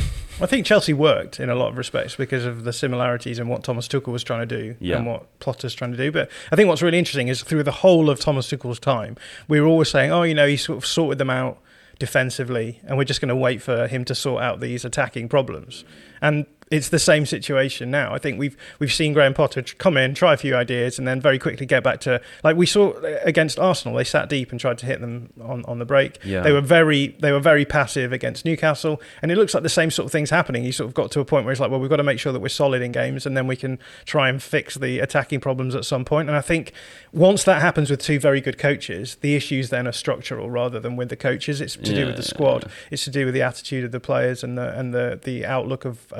I think Chelsea worked in a lot of respects because of the similarities in what Thomas Tuchel was trying to do Yeah. and what Potter's trying to do. But I think what's really interesting is through the whole of Thomas Tuchel's time, we were always saying, oh, you know, he sort of sorted them out defensively and we're just going to wait for him to sort out these attacking problems. And it's the same situation now. I think we've we've seen Graham Potter tr- come in, try a few ideas, and then very quickly get back to, like we saw against Arsenal. They sat deep and tried to hit them on, on the break. Yeah. They were very they were very passive against Newcastle, and it looks like the same sort of things happening. You sort of got to a point where it's like, well, we've got to make sure that we're solid in games, and then we can try and fix the attacking problems at some point. And I think once that happens with two very good coaches, the issues then are structural rather than with the coaches. It's to do with the Yeah. squad. It's to do with the attitude of the players and the and the the outlook of, of what they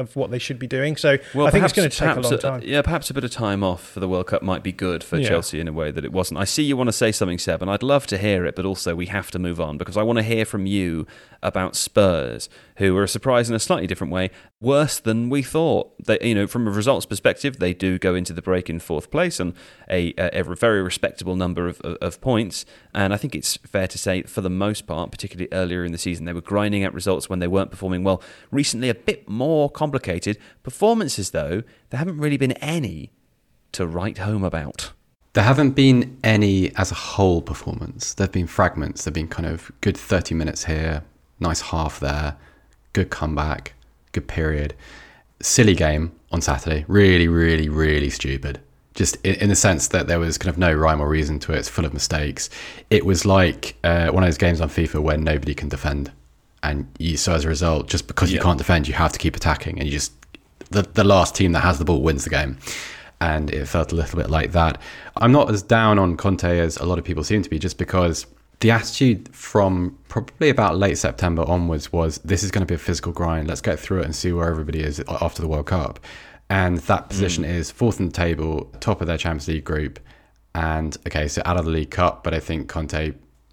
should be doing. So well, I think perhaps, it's going to take a perhaps long time. A, yeah, perhaps a bit of time off for the World Cup might be good for Yeah. Chelsea in a way that it wasn't. I see you want to say something, Seb, and I'd love to hear it, but also we have to move on because I want to hear from you about Spurs, who are surprised in a slightly different way, worse than we thought. They, you know, from a results perspective, they do go into the break in fourth place and a, a, a very respectable number of, of, of points. And I think it's fair to say, for the most part, particularly earlier in the season, they were grinding out results when they weren't performing well. Recently, a bit more complicated. Performances, though, there haven't really been any to write home about. There haven't been any as a whole performance. There have been fragments. There have been kind of good thirty minutes here, nice half there, good comeback, good period. Silly game on Saturday. Really, really, really stupid. Just in, in the sense that there was kind of no rhyme or reason to it. It's full of mistakes. It was like uh, one of those games on FIFA where nobody can defend. And you, so as a result, just because you Yeah. can't defend, you have to keep attacking. And you just, the, the last team that has the ball wins the game. And it felt a little bit like that. I'm not as down on Conte as a lot of people seem to be, just because the attitude from probably about late September onwards was, this is going to be a physical grind. Let's get through it and see where everybody is after the World Cup. And that position mm. is fourth in the table, top of their Champions League group. And, okay, so out of the League Cup, but I think Conte,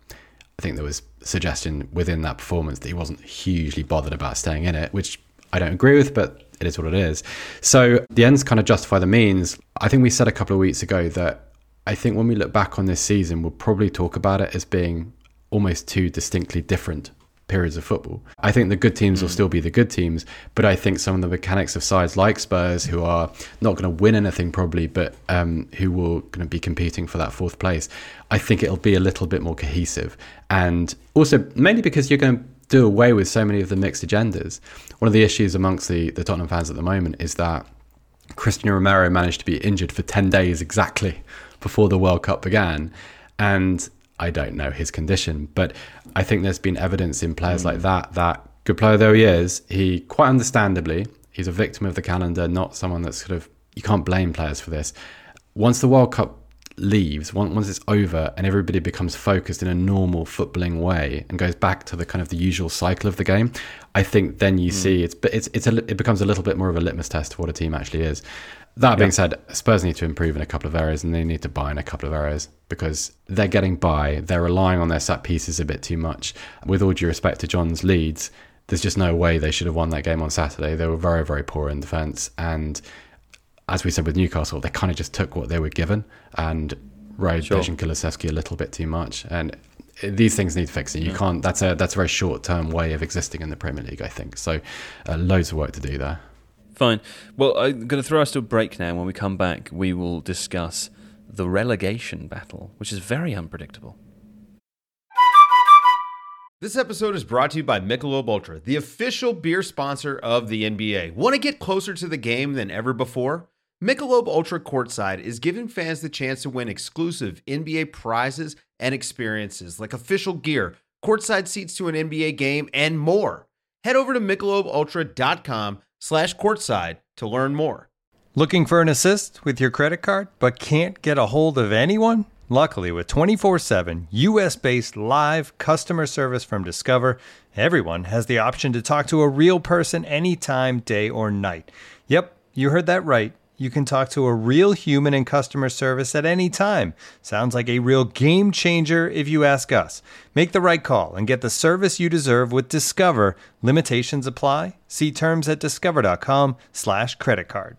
I think there was suggestion within that performance that he wasn't hugely bothered about staying in it, which I don't agree with, but it is what it is. So the ends kind of justify the means. I think we said a couple of weeks ago that I think when we look back on this season, we'll probably talk about it as being almost two distinctly different periods of football. I think the good teams mm. will still be the good teams, but I think some of the mechanics of sides like Spurs, who are not going to win anything probably, but um, who will going to be competing for that fourth place, I think it'll be a little bit more cohesive. And also mainly because you're going to do away with so many of the mixed agendas. One of the issues amongst the, the Tottenham fans at the moment is that Cristiano Romero managed to be injured for ten days exactly before the World Cup began. And I don't know his condition, but I think there's been evidence in players mm. like that, that good player though he is, he quite understandably, he's a victim of the calendar, not someone that's sort of, you can't blame players for this. Once the World Cup leaves, once it's over and everybody becomes focused in a normal footballing way and goes back to the kind of the usual cycle of the game, I think then you mm. see it's it's it's a, it becomes a little bit more of a litmus test of what a team actually is. That being yeah. said, Spurs need to improve in a couple of areas and they need to buy in a couple of areas because they're getting by. They're relying on their set pieces a bit too much. With all due respect to John's Leeds, there's just no way they should have won that game on Saturday. They were very, very poor in defence. And as we said with Newcastle, they kind of just took what they were given and rode sure. Dejan Kulusevski a little bit too much. And these things need fixing. You yeah. can't. That's a that's a very short term way of existing in the Premier League, I think. So, uh, loads of work to do there. Fine. Well, I'm going to throw us to a break now. When we come back, we will discuss the relegation battle, which is very unpredictable. This episode is brought to you by Michelob Ultra, the official beer sponsor of the N B A. Want to get closer to the game than ever before? Michelob Ultra Courtside is giving fans the chance to win exclusive N B A prizes and experiences like official gear, courtside seats to an N B A game, and more. Head over to michelob ultra dot com slash courtside to learn more. Looking for an assist with your credit card but can't get a hold of anyone? Luckily, with twenty-four seven U S-based live customer service from Discover, everyone has the option to talk to a real person anytime, day or night. Yep, you heard that right. You can talk to a real human in customer service at any time. Sounds like a real game changer if you ask us. Make the right call and get the service you deserve with Discover. Limitations apply. See terms at discover.com slash credit card.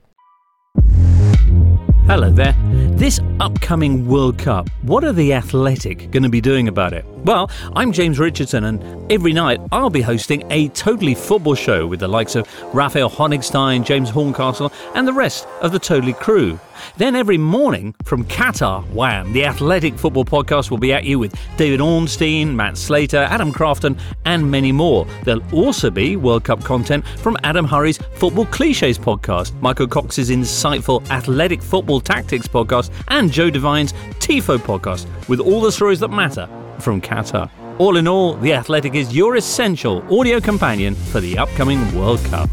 Hello there. This upcoming World Cup, what are The Athletic going to be doing about it? Well, I'm James Richardson, and every night I'll be hosting a Totally Football show with the likes of Raphael Honigstein, James Horncastle, and the rest of the Totally crew. Then every morning from Qatar, wham, The Athletic Football Podcast will be at you with David Ornstein, Matt Slater, Adam Crafton, and many more. There'll also be World Cup content from Adam Hurrey's Football Clichés podcast, Michael Cox's insightful Athletic Football Tactics podcast, and Joe Devine's Tifo podcast, with all the stories that matter from Qatar. All in all, The Athletic is your essential audio companion for the upcoming World Cup.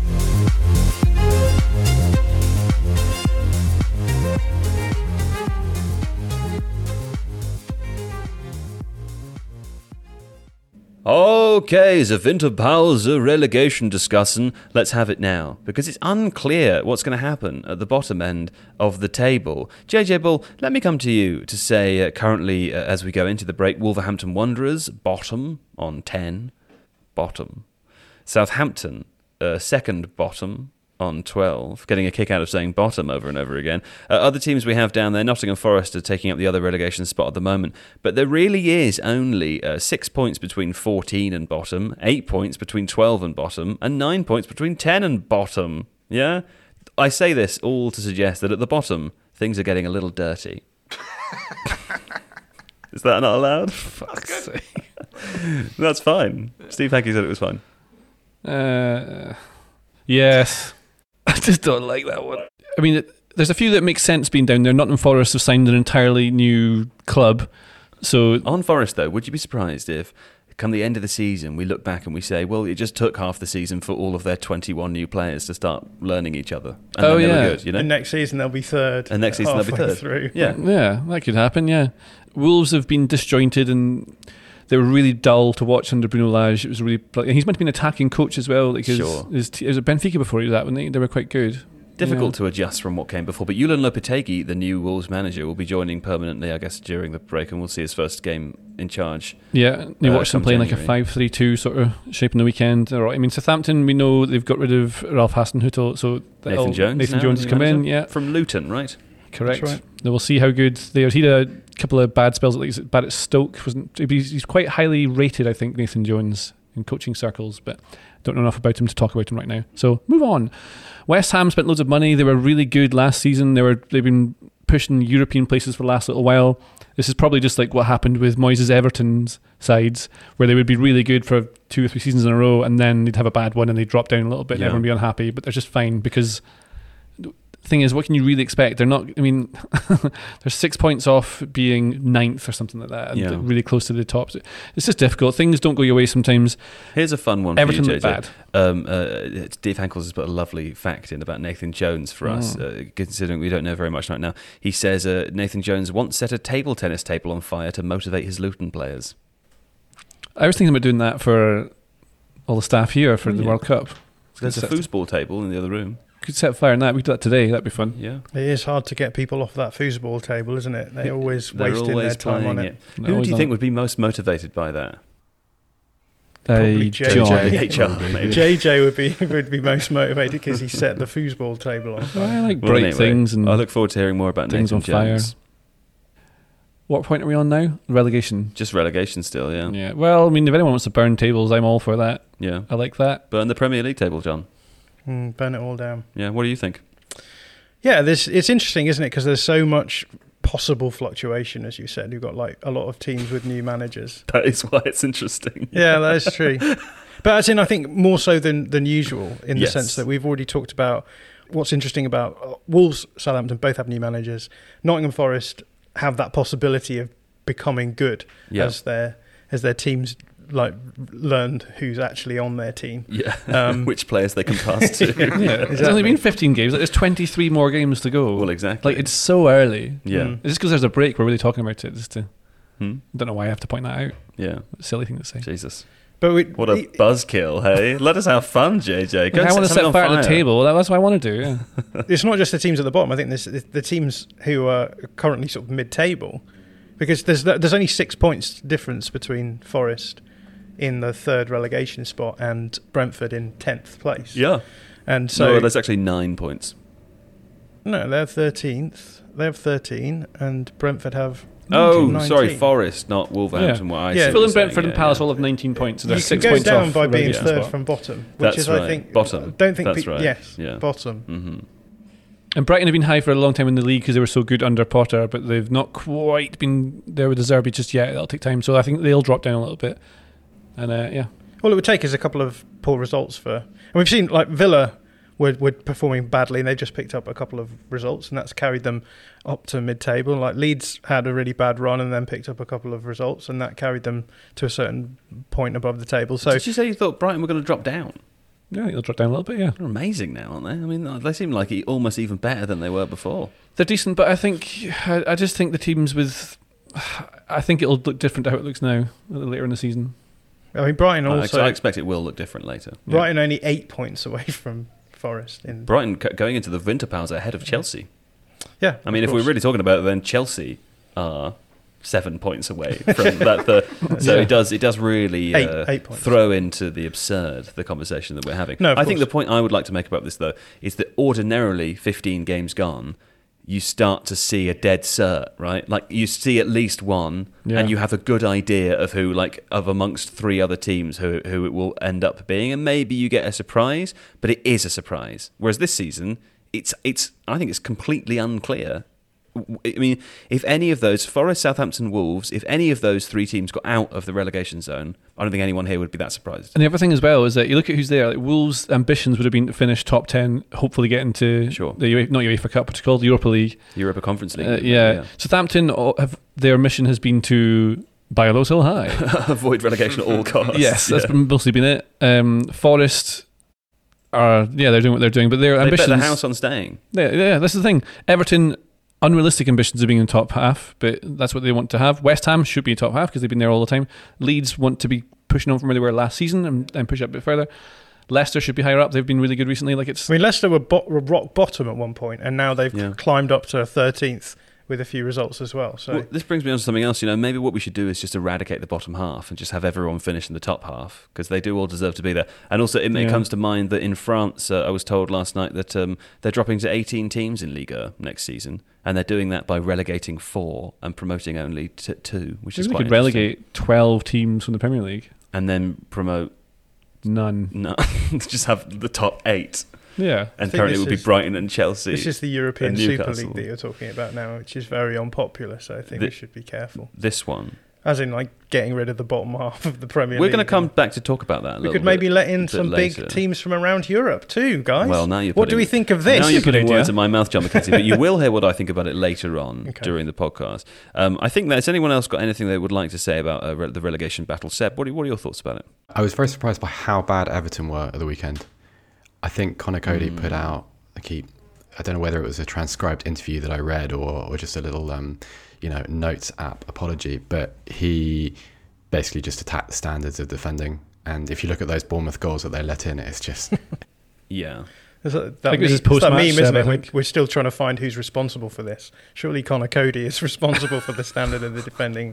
Okay, the Winterpause relegation discussion. Let's have it now, because it's unclear what's going to happen at the bottom end of the table. J J Bull, let me come to you to say, uh, currently, uh, as we go into the break, Wolverhampton Wanderers, bottom on ten. Bottom. Southampton, uh, second bottom on twelve, getting a kick out of saying bottom over and over again. Uh, other teams we have down there, Nottingham Forest are taking up the other relegation spot at the moment, but there really is only uh, six points between fourteen and bottom, eight points between twelve and bottom, and nine points between ten and bottom. Yeah? I say this all to suggest that at the bottom, things are getting a little dirty. Is that not allowed? Fuck's sake. That's fine. Steve Hackey said it was fine. Uh, yes. I just don't like that one. I mean, it, there's a few that make sense being down there. Nottingham Forest have signed an entirely new club. So on Forest, though, would you be surprised if, come the end of the season, we look back and we say, well, it just took half the season for all of their twenty-one new players to start learning each other. And oh, then they yeah. were good, you know? And next season they'll be third. And next season they'll be third. Through. Yeah. Yeah, that could happen, yeah. Wolves have been disjointed and they were really dull to watch under Bruno Lage. It was really, he's meant to be an attacking coach as well. Like his, sure. His, it was at Benfica before he was that, when they, they were quite good. Difficult yeah. to adjust from what came before. But Julen Lopetegui, the new Wolves manager, will be joining permanently, I guess, during the break, and we'll see his first game in charge. Yeah, you uh, watched them playing like a five three two sort of shape in the weekend. I mean, Southampton, we know they've got rid of Ralph Hasenhüttl, so Nathan Jones. Nathan now, Jones has come in, yeah. From Luton, right? Correct. Right. Then we'll see how good they are. He had a couple of bad spells, like he's bad at Stoke. Wasn't he's, he's quite highly rated, I think, Nathan Jones, in coaching circles, but don't know enough about him to talk about him right now. So move on. West Ham spent loads of money. They were really good last season. They were they've been pushing European places for the last little while. This is probably just like what happened with Moyes' Everton's sides, where they would be really good for two or three seasons in a row, and then they'd have a bad one and they'd drop down a little bit, and Yeah. everyone would be unhappy. But they're just fine because. Thing is, what can you really expect? They're not. I mean, they're six points off being ninth or something like that, and Yeah. really close to the top. It's just difficult. Things don't go your way sometimes. Here's a fun one Everton for you, look J J. bad. Um, uh, Dave Hankels has put a lovely fact in about Nathan Jones for us, uh, considering we don't know very much right now. He says uh, Nathan Jones once set a table tennis table on fire to motivate his Luton players. I was thinking about doing that for all the staff here for the Yeah. World Cup. There's a Set- foosball table in the other room. Could set fire on that. We could do that today. That'd be fun. Yeah. It is hard to get people off that foosball table, isn't it? They're always They're wasting always their time playing on it. it. No, Who do you no. think would be most motivated by that? Probably Uh, J J. John. H R, maybe. J J would be would be most motivated because he set the foosball table on Well, fire. I like Well, bright anyway, things and I look forward to hearing more about things Nathan on fire. Jones. What point are we on now? Relegation. Just relegation still, yeah. Yeah. Well, I mean, if anyone wants to burn tables, I'm all for that. Yeah. I like that. But in the Premier League table, John. Mm, burn it all down. Yeah, what do you think? Yeah, this it's interesting, isn't it? Because there's so much possible fluctuation, as you said. You've got like a lot of teams with new managers. That is why it's interesting. Yeah, that is true. But as in, I think more so than than usual, in the Yes. sense that we've already talked about what's interesting about uh, Wolves, Southampton both have new managers. Nottingham Forest have that possibility of becoming good Yeah. as their as their teams like learned who's actually on their team. Yeah. Um, Which players they can pass to. Yeah. It's only Exactly. been fifteen games. Like, there's twenty-three more games to go. Well, exactly. Like, it's so early. Yeah. Mm. Just because there's a break, we're really talking about it. Just to, Hmm? I don't know why I have to point that out. Yeah. Silly thing to say. Jesus. But we, What a we- buzzkill, hey? Let us have fun, J J. Go I and want to something set on fire at the table. That- That's what I want to do. Yeah. it's not just the teams at the bottom. I think there's the the teams who are currently sort of mid-table, because there's there's only six points difference between Forest in the third relegation spot and Brentford in tenth place. Yeah. And so No, there's actually nine points. no, they're thirteenth. They have thirteen, and Brentford have. Oh, nineteen. sorry, Forest, not Wolverhampton. Yeah. What I Yeah. see Fulham, what you're Brentford, saying, and Palace yeah, all have nineteen points. So You they're can six go points down off by the being relegation third spot. from bottom, which That's is right. I think Bottom. Don't think That's pe- right. yes, Yeah. bottom. hmm And Brighton have been high for a long time in the league because they were so good under Potter, but they've not quite been there with the Zerbi just yet. It'll take time, so I think they'll drop down a little bit. And uh, yeah, All it would take is a couple of poor results for. And we've seen like Villa were, were performing badly, and they've just picked up a couple of results, and that's carried them up to mid-table. Like Leeds had a really bad run and then picked up a couple of results, and that carried them to a certain point above the table. So Did you say you thought Brighton were going to drop down? yeah, they'll drop down a little bit. Yeah, They're amazing now, aren't they? I mean, they seem like e- almost even better than they were before. they're decent, but I think I, I just think the teams with, I think it'll look different to how it looks now later in the season. I mean, Brighton I, also. I expect it will look different later. Brighton only eight points away from Forest. In Brighton c- going into the winter pals ahead of Chelsea. yeah, I mean, of if we're course. really talking about it, then Chelsea are seven points away from that. The, so Yeah. it does it does really Eight- uh, eight points. throw into the absurd the conversation that we're having. No, of I think the course. point I would like to make about this, though, is that ordinarily fifteen games gone, you start to see a dead cert, right? Like you see at least one, Yeah. and you have a good idea of who, like, of amongst three other teams who who it will end up being, and maybe you get a surprise, but it is a surprise. Whereas this season, it's it's I think it's completely unclear. I mean, if any of those, Forest, Southampton, Wolves, if any of those three teams got out of the relegation zone, I don't think anyone here would be that surprised. And the other thing as well is that you look at who's there. Like Wolves' ambitions would have been to finish top ten, hopefully get into Sure. the UEFA, not UEFA Cup, what's it called, the Europa League. Europa Conference League. Uh, yeah. Southampton all have their mission has been to buy a low hill high. Avoid relegation at all costs. Yes, that's Yeah. been mostly been it. Um, Forest are yeah they're doing what they're doing, but their They ambitions. bet the house on staying. Yeah, yeah, that's the thing. Everton, unrealistic ambitions of being in the top half, but that's what they want to have. West Ham should be in top half because they've been there all the time. Leeds want to be pushing on from where they were last season and, and push up a bit further. Leicester should be higher up. They've been really good recently. Like it's I mean, Leicester were, bo- were rock bottom at one point, and now they've Yeah. climbed up to thirteenth with a few results as well. So Well, this brings me on to something else. You know, maybe what we should do is just eradicate the bottom half and just have everyone finish in the top half because they do all deserve to be there. And also, it, it Yeah. comes to mind that in France, uh, I was told last night that um, they're dropping to eighteen teams in Liga next season, and they're doing that by relegating four and promoting only t- two, which is maybe they quite could interesting. relegate twelve teams from the Premier League. And then promote None. no, just have the top eight. Yeah. And think currently it this would be is- Brighton and Chelsea. this is the European and Super Newcastle. League that you're talking about now, which is very unpopular. So I think The- we should be careful. This one. As in, like, getting rid of the bottom half of the Premier We're League. going to come back to talk about that a We little could maybe bit, let in bit some later. big teams from around Europe too, guys. Well, now you're What do putting- we think of this? Now you're Good putting idea. words in my mouth, John McKenzie, but you will hear what I think about it later on Okay. during the podcast. Um, I think that has anyone else got anything they would like to say about uh, re- the relegation battle? Seb, what are, what are your thoughts about it? I was very surprised by how bad Everton were at the weekend. I think Conor Cody Mm. put out like he, I don't know whether it was a transcribed interview that I read or, or just a little, um, you know, notes app apology, but he basically just attacked the standards of defending. And if you look at those Bournemouth goals that they let in, it's just Yeah. Is that, I that, think meme, this is it's that post-match, meme, isn't Seb, I it? We're, think. we're still trying to find who's responsible for this. Surely Conor Cody is responsible for the standard of the defending.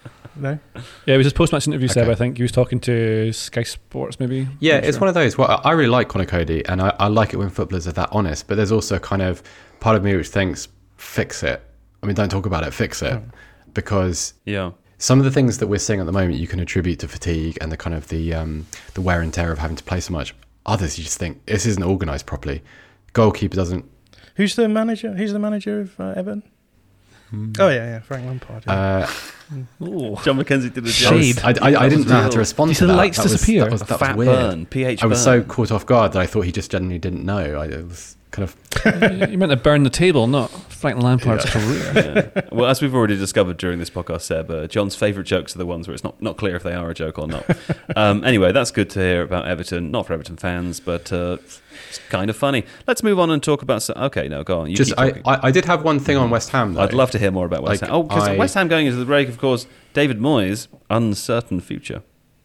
No? Yeah, it was his post-match interview, Seb, Okay. I think. He was talking to Sky Sports, maybe. yeah, Not it's sure. one of those. Well, I I really like Conor Cody, and I, I like it when footballers are that honest. But there's also kind of part of me which thinks, fix it. I mean, don't talk about it, fix it, because Yeah. some of the things that we're seeing at the moment you can attribute to fatigue and the kind of the um, the wear and tear of having to play so much. Others, you just think this isn't organised properly. Goalkeeper doesn't. Who's the manager? Who's the manager of uh, Everton? Oh, yeah, yeah, Frank Lampard. Yeah. Uh, Ooh. John McKenzie did a job. I, was- Shade. I, I, I didn't know how to real. respond You to said the that. lights that was, disappear. That was, that Fat was weird. burn, pH I was burn. so caught off guard that I thought he just genuinely didn't know. I it was kind of You meant to burn the table, not Frank Lampard's career. Yeah. Well, as we've already discovered during this podcast, Seb, uh, John's favourite jokes are the ones where it's not, not clear if they are a joke or not. um, anyway, that's good to hear about Everton. Not for Everton fans, but uh, it's kind of funny. Let's move on and talk about... So- okay, no, go on. You just. keep I, talking. I, I did have one thing on West Ham though. I'd love to hear more about West Like, Ham. Oh, because I- West Ham going into the break, of course, David Moyes, uncertain future.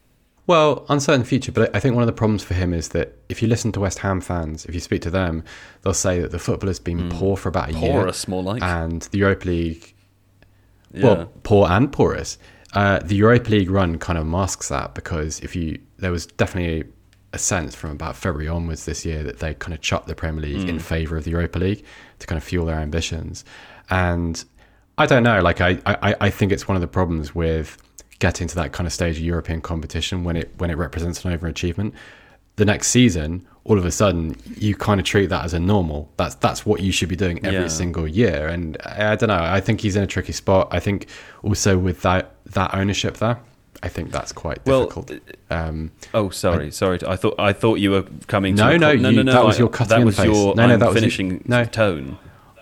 Well, uncertain future, but I think one of the problems for him is that if you listen to West Ham fans, if you speak to them, they'll say that the football has been poor for about a year. Porous, more like. And the Europa League, Yeah. well, poor and porous. Uh, the Europa League run kind of masks that because if you, there was definitely a, a sense from about February onwards this year that they kind of chucked the Premier League in favour of the Europa League to kind of fuel their ambitions. And I don't know, like I, I, I think it's one of the problems with getting to that kind of stage of European competition when it when it represents an overachievement. The next season, all of a sudden, you kind of treat that as a normal. That's that's what you should be doing every Yeah. single year. And I, I don't know. I think he's in a tricky spot. I think also with that that ownership there, I think that's quite Well, difficult. Um, Oh, sorry, sorry. I thought I thought you were coming. No, to a no, co- no, you- no, no. that was I- your cutting That in was the face. your No, no, I'm that was your- finishing no. tone.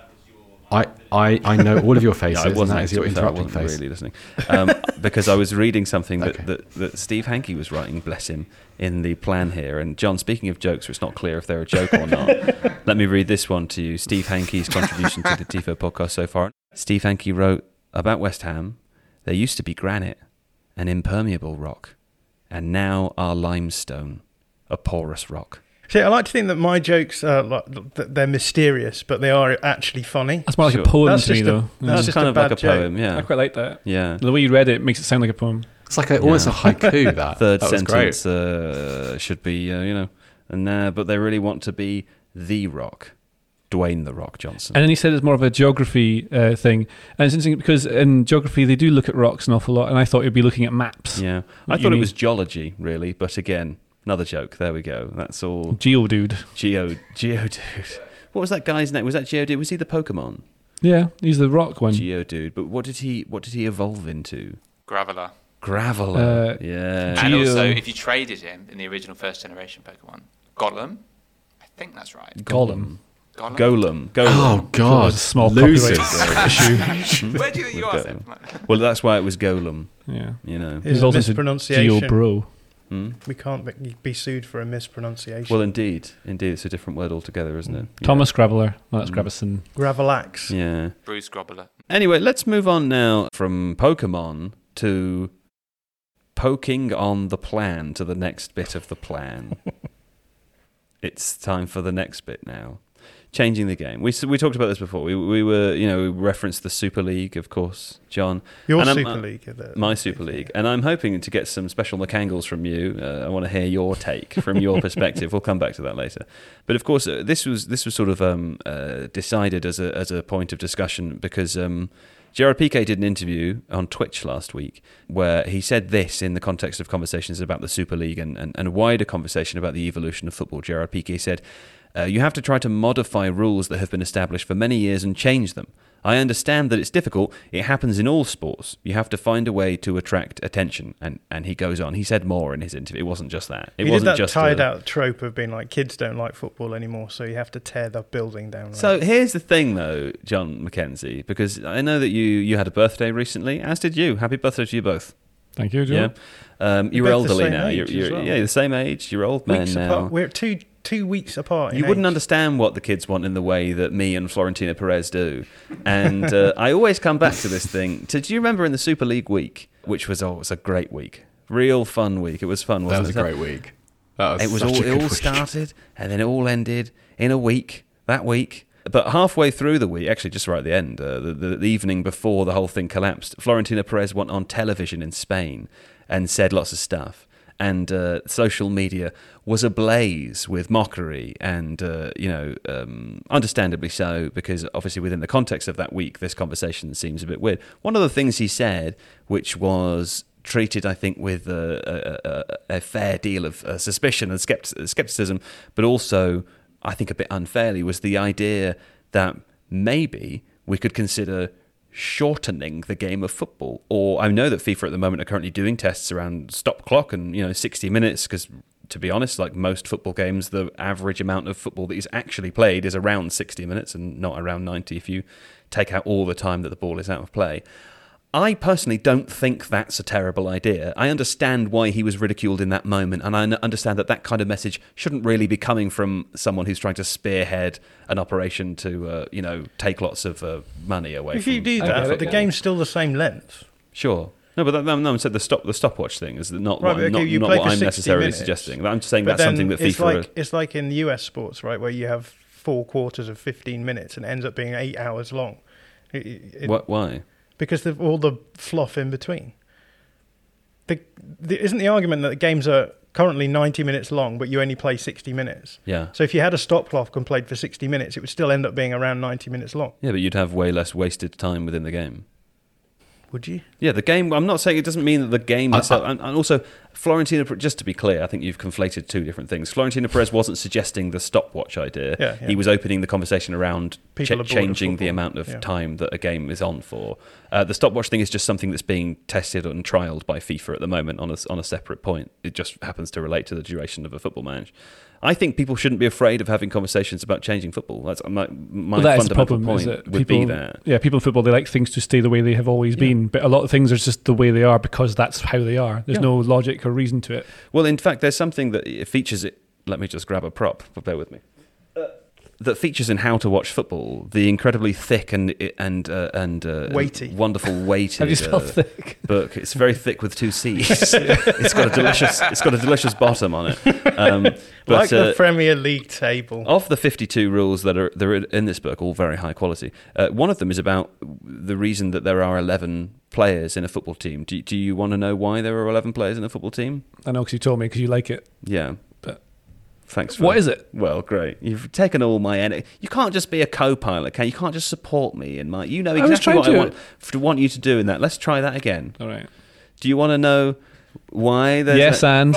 I, I I know all of your Yeah, faces, I and wasn't. that is your to be fair, I interrupting wasn't face. really listening um, because I was reading something that, Okay. that, that Steve Hankey was writing. Bless him. In the plan here, and John. Speaking of jokes, where it's not clear if they're a joke or not. Let me read this one to you. Steve Hankey's contribution to the Tifo podcast so far. Steve Hankey wrote about West Ham. There used to be granite, an impermeable rock, and now are limestone, a porous rock. See, I like to think that my jokes are like, that they're mysterious, but they are actually funny. That's more like Sure. a poem That's to me, just a- though. that's Yeah. That's just kind a of like bad a poem, I yeah. quite like that. Yeah. The way you read it makes it sound like a poem. It's like a, almost Yeah. a haiku, that. Third that was sentence great. uh, should be, uh, you know, and uh, but they really want to be the Rock, Dwayne the Rock Johnson. And then he said it's more of a geography uh, thing. And it's interesting because in geography they do look at rocks an awful lot, and I thought he'd be looking at maps. yeah, I What thought you it was geology, really, but again, another joke. There we go. That's all. Geodude. Geo, Geodude. What was that guy's name? Was that Geodude? Was he the Pokemon? Yeah, he's the rock one. Geodude. But what did he? What did he evolve into? Graveler. Graveler. Uh, yeah. Geo- And also, if you traded him in the original first generation Pokemon, Golem, I think that's right. Golem. Golem. Golem. Golem. Oh, God. There's a small Losers. copyright issue. Where do you think you We've are got then? him. Well, that's why it was Golem. Yeah. You know. Is He's a also into mispronunciation. Geo Bro. Hmm? We can't be- be sued for a mispronunciation. Well, indeed, indeed, it's a different word altogether, isn't it? Yeah. Thomas Graveler. Well, that's Mm. Gravison. Gravelax. Yeah. Bruce Grobbler. Anyway, let's move on now from Pokemon to poking on the plan to the next bit of the plan. It's time for the next bit now. Changing the game. We s- we talked about this before. We we were you know we referenced the Super League, of course, John. Your And I'm- Super uh, League. uh, the- My Super League, and I'm hoping to get some special McAngles from you. Uh, I want to hear your take from your perspective. We'll come back to that later. But of course, uh, this was this was sort of um, uh, decided as a as a point of discussion because um, Gerard Piqué did an interview on Twitch last week where he said this in the context of conversations about the Super League and, and, and a wider conversation about the evolution of football. Gerard Piqué said, Uh, you have to try to modify rules that have been established for many years and change them. I understand that it's difficult. It happens in all sports. You have to find a way to attract attention. And, and he goes on. He said more in his interview. It wasn't just that. It He did wasn't that just tied a- out trope of being like, kids don't like football anymore, so you have to tear the building down. Right? So here's the thing, though, John Mackenzie, because I know that you, you had a birthday recently, as did you. Happy birthday to you both. Thank you, Joe. Yeah, um, you're both the elderly same now. age You're, as you're well. yeah, the same age. You're old men weeks now. apart. We're two two weeks apart. You in wouldn't age. understand what the kids want in the way that me and Florentina Perez do. And uh, I always come back to this thing. So do you remember in the Super League week, which was, oh, it was a great week, real fun week. It was fun, That wasn't was it? a great week. That was It was such all. a It good all week. started and then it all ended in a week. That week. But halfway through the week, actually just right at the end, uh, the, the, the evening before the whole thing collapsed, Florentina Perez went on television in Spain and said lots of stuff. And uh, social media was ablaze with mockery and, uh, you know, um, understandably so, because obviously within the context of that week, this conversation seems a bit weird. One of the things he said, which was treated, I think, with a, a, a, a fair deal of uh, suspicion and skept- skepticism, but also, I think, a bit unfairly, was the idea that maybe we could consider shortening the game of football. Or I know that FIFA at the moment are currently doing tests around stop clock and, you know, sixty minutes, because to be honest, like most football games, the average amount of football that is actually played is around sixty minutes and not around ninety if you take out all the time that the ball is out of play. I personally don't think that's a terrible idea. I understand why he was ridiculed in that moment, and I understand that that kind of message shouldn't really be coming from someone who's trying to spearhead an operation to, uh, you know, take lots of uh, money away If from you do from that, football. the game's still the same length. Sure. No, but that, no, no, I said the stop the stopwatch thing is not Right, what, but okay, not, you not play what for I'm sixty necessarily minutes. suggesting. I'm just saying But that's then something that it's FIFA. like it's like in U S sports, right, where you have four quarters of fifteen minutes and it ends up being eight hours long. It, it, what? Why? Because of all the fluff in between. The, the, isn't the argument that the games are currently ninety minutes long, but you only play sixty minutes? Yeah. So if you had a stop clock and played for sixty minutes, it would still end up being around ninety minutes long. Yeah, but you'd have way less wasted time within the game. Would you? Yeah, the game. I'm not saying it doesn't mean that the game I- itself. I- and, and also, Florentina. Perez- Just to be clear, I think you've conflated two different things. Florentina Perez wasn't suggesting the stopwatch idea. Yeah, yeah. He was opening the conversation around People ch- are bored of changing the football. amount of Yeah. time that a game is on for. Uh, the stopwatch thing is just something that's being tested and trialed by FIFA at the moment on a on a separate point. It just happens to relate to the duration of a football match. I think people shouldn't be afraid of having conversations about changing football. That's my, my Well, that is the fundamental problem. Is point that would people, be that. yeah, people in football, they like things to stay the way they have always been, but a lot of things are just the way they are because that's how they are. There's Yeah. no logic or reason to it. Well, in fact, there's something that it features it. Let me just grab a prop. Bear with me. Uh, that features in How to Watch Football, the incredibly thick and and uh, and uh, Weighty. wonderful weighted Have you spelled uh, thick? book. It's very thick with two C's. It's got a delicious it's got a delicious bottom on it. Um, but, like the uh, Premier League table. Of the fifty-two rules that are that are in this book, all very high quality, uh, one of them is about the reason that there are eleven players in a football team. Do, do you want to know why there are eleven players in a football team? I know because you told me because you like it. Yeah. But thanks for what is it? Well, great. You've taken all my energy. You can't just be a co-pilot, can you? You can't just support me in my... You know I was exactly what trying I to- want, to want you to do in that. Let's try that again. All right. Do you want to know why there's... Yes, a- and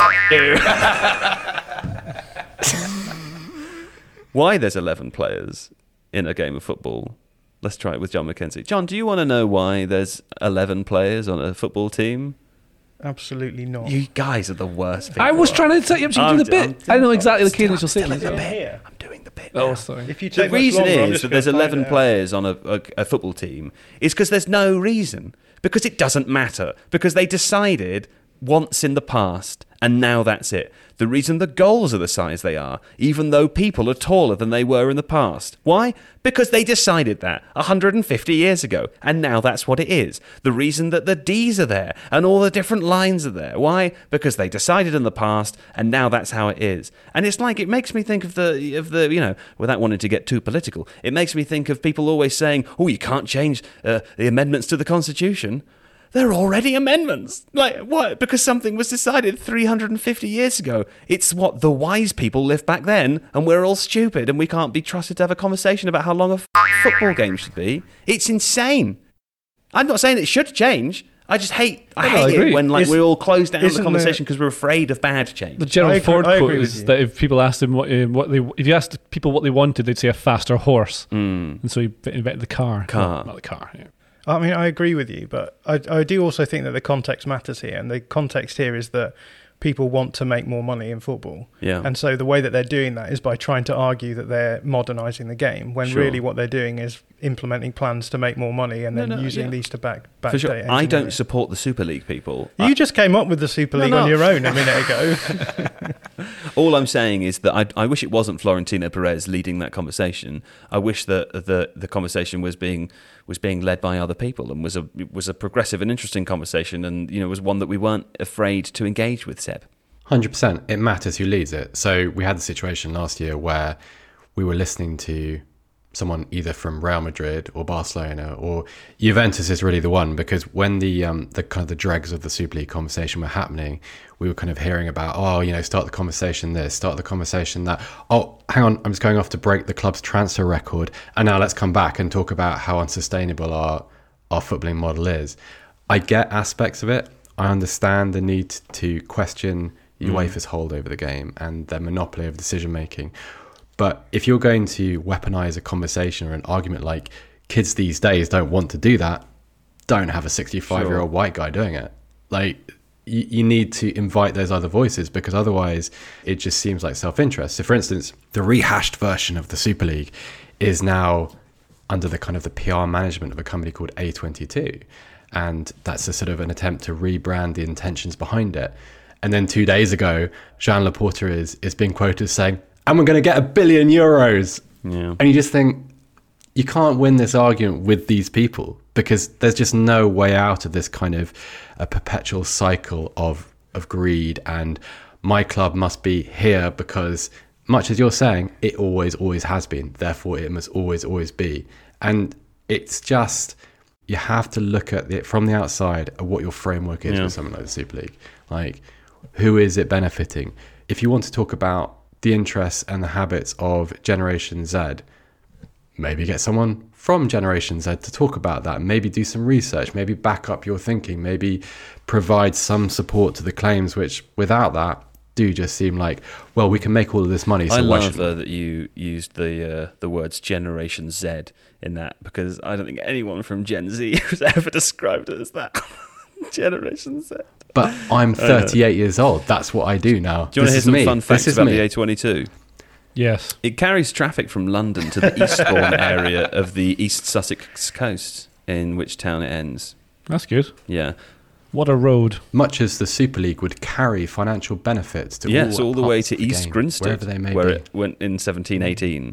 why there's eleven players in a game of football? Let's try it with John McKenzie. John, do you want to know why there's eleven players on a football team? Absolutely not. You guys are the worst people. I was trying to set you up to I'm do d- the I'm bit. I know exactly the cadence you'll say. I'm it. doing the bit. Here. I'm doing the bit. Oh, now. sorry. If you The take much reason longer, I'm is just that gonna there's find eleven it out. players on a, a, a football team is because there's no reason. Because it doesn't matter. Because they decided once in the past, and now that's it. The reason the goals are the size they are, even though people are taller than they were in the past. Why? Because they decided that one hundred fifty years ago, and now that's what it is. The reason that the D's are there, and all the different lines are there. Why? Because they decided in the past, and now that's how it is. And it's like, it makes me think of the, of the you know, without wanting to get too political, it makes me think of people always saying, oh, you can't change uh, the amendments to the Constitution. They're already amendments. Like, what? Because something was decided three hundred fifty years ago. It's what the wise people lived back then, and we're all stupid, and we can't be trusted to have a conversation about how long a f- football game should be. It's insane. I'm not saying it should change. I just hate I No, no, I hate it agree. when like Is- we all close down the isn't conversation there- because we're afraid of bad change. The Gerald I agree- Ford I quote agree with is you. that if people asked him what, uh, what they, if you asked people what they wanted, they'd say a faster horse, Mm. and so he invented the car. Car. No, not the car. Yeah. I mean, I agree with you, but I, I do also think that the context matters here. And the context here is that people want to make more money in football. Yeah. And so the way that they're doing that is by trying to argue that they're modernising the game, when Sure. really what they're doing is implementing plans to make more money and then No, no, using yeah. these to back, back For sure. data I don't engineer. support the Super League people. You I- just came up with the Super No, League no. on your own a minute ago. All I'm saying is that I, I wish it wasn't Florentino Perez leading that conversation. I wish that the the conversation was being was being led by other people and was a was a progressive and interesting conversation, and you know was one that we weren't afraid to engage with. Seb. one hundred percent. It matters who leads it. So we had the situation last year where we were listening to someone either from Real Madrid or Barcelona, or Juventus is really the one, because when the um, the kind of the dregs of the Super League conversation were happening, we were kind of hearing about, oh, you know, start the conversation this, start the conversation that, oh, hang on, I'm just going off to break the club's transfer record, and now let's come back and talk about how unsustainable our our footballing model is. I get aspects of it. I understand the need to question UEFA's hold over the game and their monopoly of decision making. But if you're going to weaponize a conversation or an argument like kids these days don't want to do that, don't have a sixty-five-year-old white guy doing it. Like, you, you need to invite those other voices, because otherwise it just seems like self-interest. So, for instance, the rehashed version of the Super League is now under the kind of the P R management of a company called A twenty-two. And that's a sort of an attempt to rebrand the intentions behind it. And then two days ago, Jean Laporta is, is being quoted as saying, and we're going to get a billion euros. Yeah. And you just think, you can't win this argument with these people, because there's just no way out of this kind of a perpetual cycle of of greed, and my club must be here because, much as you're saying, it always, always has been. Therefore, it must always, always be. And it's just, you have to look at it from the outside at what your framework is Yeah. with something like the Super League. Like, who is it benefiting? If you want to talk about the interests and the habits of Generation Z, maybe get someone from Generation Z to talk about that. Maybe do some research, maybe back up your thinking, maybe provide some support to the claims, which without that do just seem like, well, we can make all of this money, so I why love shouldn't we? uh, that you used the uh, the words Generation Z in that, because I don't think anyone from Gen Z has ever described it as that. Generation Z. But I'm thirty-eight years old. That's what I do now. Do you want to hear This is some me. fun This facts is about me. the A twenty-two? Yes. It carries traffic from London to the Eastbourne area of the East Sussex coast, in which town it ends. That's good. Yeah. What a road. Much as the Super League would carry financial benefits to Yes, all, all the way parts to of the East game, Grinstead, wherever they may where be. it went in seventeen eighteen.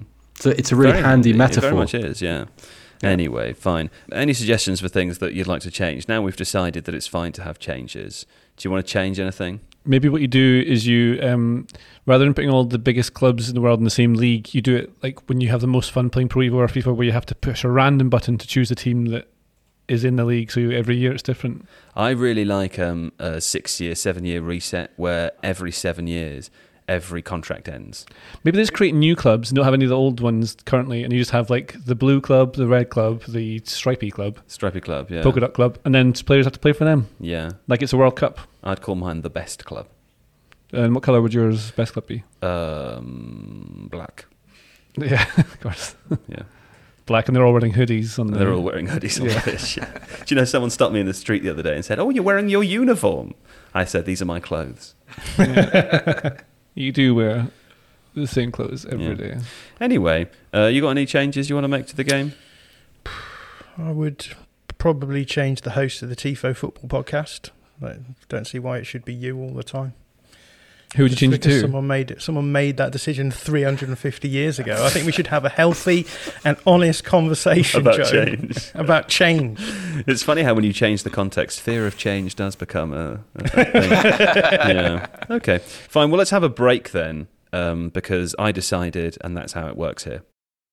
So it's a really Very handy, handy. metaphor. It very much is, yeah. Anyway, fine. Any suggestions for things that you'd like to change? Now we've decided that it's fine to have changes. Do you want to change anything? Maybe what you do is you, um, rather than putting all the biggest clubs in the world in the same league, you do it like when you have the most fun playing Pro Evo or FIFA, where you have to push a random button to choose a team that is in the league. So every year it's different. I really like um, a six-year, seven-year reset where every seven years, every contract ends. Maybe they just create new clubs and don't have any of the old ones currently, and you just have like the blue club, the red club, the stripy club, Stripy Club, yeah. polka dot club, and then players have to play for them. Yeah. Like it's a World Cup. I'd call mine the best club. And what colour would yours best club be? Um, black. Yeah, of course. Yeah. Black, and they're all wearing hoodies on the... They're all wearing hoodies on Yeah. the pitch. Yeah. Do you know, someone stopped me in the street the other day and said, "Oh, you're wearing your uniform." I said, "These are my clothes." You do wear the same clothes every Yeah. day. Anyway, uh, you got any changes you want to make to the game? I would probably change the host of the Tifo Football Podcast. I don't see why it should be you all the time. Who would you Just change it because to? Someone made it. Someone made that decision three hundred fifty years ago. I think we should have a healthy and honest conversation About Joe, change. about change. It's funny how when you change the context, fear of change does become a, a thing. Yeah. Okay. Fine. Well, let's have a break then, um, because I decided, and that's how it works here.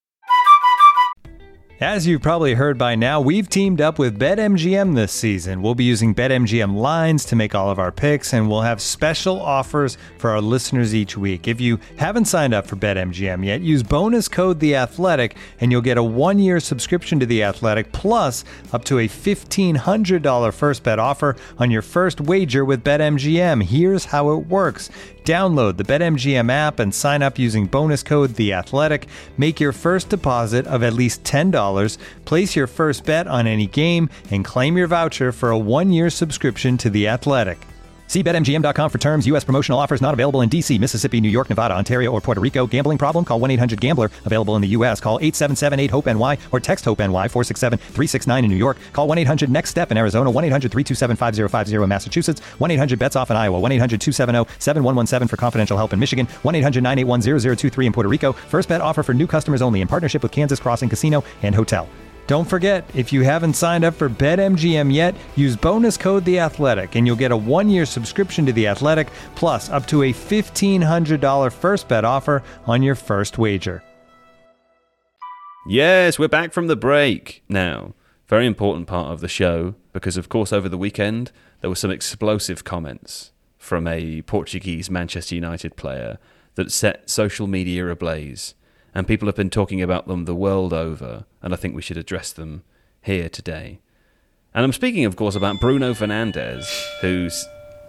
As you've probably heard by now, we've teamed up with BetMGM this season. We'll be using BetMGM lines to make all of our picks, and we'll have special offers for our listeners each week. If you haven't signed up for BetMGM yet, use bonus code The Athletic, and you'll get a one-year subscription to The Athletic, plus up to a fifteen hundred dollars first bet offer on your first wager with BetMGM. Here's how it works. Download the BetMGM app and sign up using bonus code The Athletic. Make your first deposit of at least ten dollars, place your first bet on any game, and claim your voucher for a one-year subscription to The Athletic. See Bet M G M dot com for terms. U S promotional offers not available in D C, Mississippi, New York, Nevada, Ontario, or Puerto Rico. Gambling problem? Call one eight hundred gambler. Available in the U S. Call eight seven seven eight hope N Y or text HOPE-NY four six seven three six nine in New York. Call one eight hundred next step in Arizona. one eight hundred three two seven five zero five zero in Massachusetts. one eight hundred bets off in Iowa. one eight hundred two seven zero seven one one seven for confidential help in Michigan. one eight hundred nine eight one zero zero two three in Puerto Rico. First bet offer for new customers only in partnership with Kansas Crossing Casino and Hotel. Don't forget, if you haven't signed up for BetMGM yet, use bonus code The Athletic, and you'll get a one-year subscription to The Athletic, plus up to a fifteen hundred dollars first bet offer on your first wager. Yes, we're back from the break now. Very important part of the show, because of course over the weekend there were some explosive comments from a Portuguese Manchester United player that set social media ablaze. And people have been talking about them the world over, and I think we should address them here today. And I'm speaking, of course, about Bruno Fernandes, who's...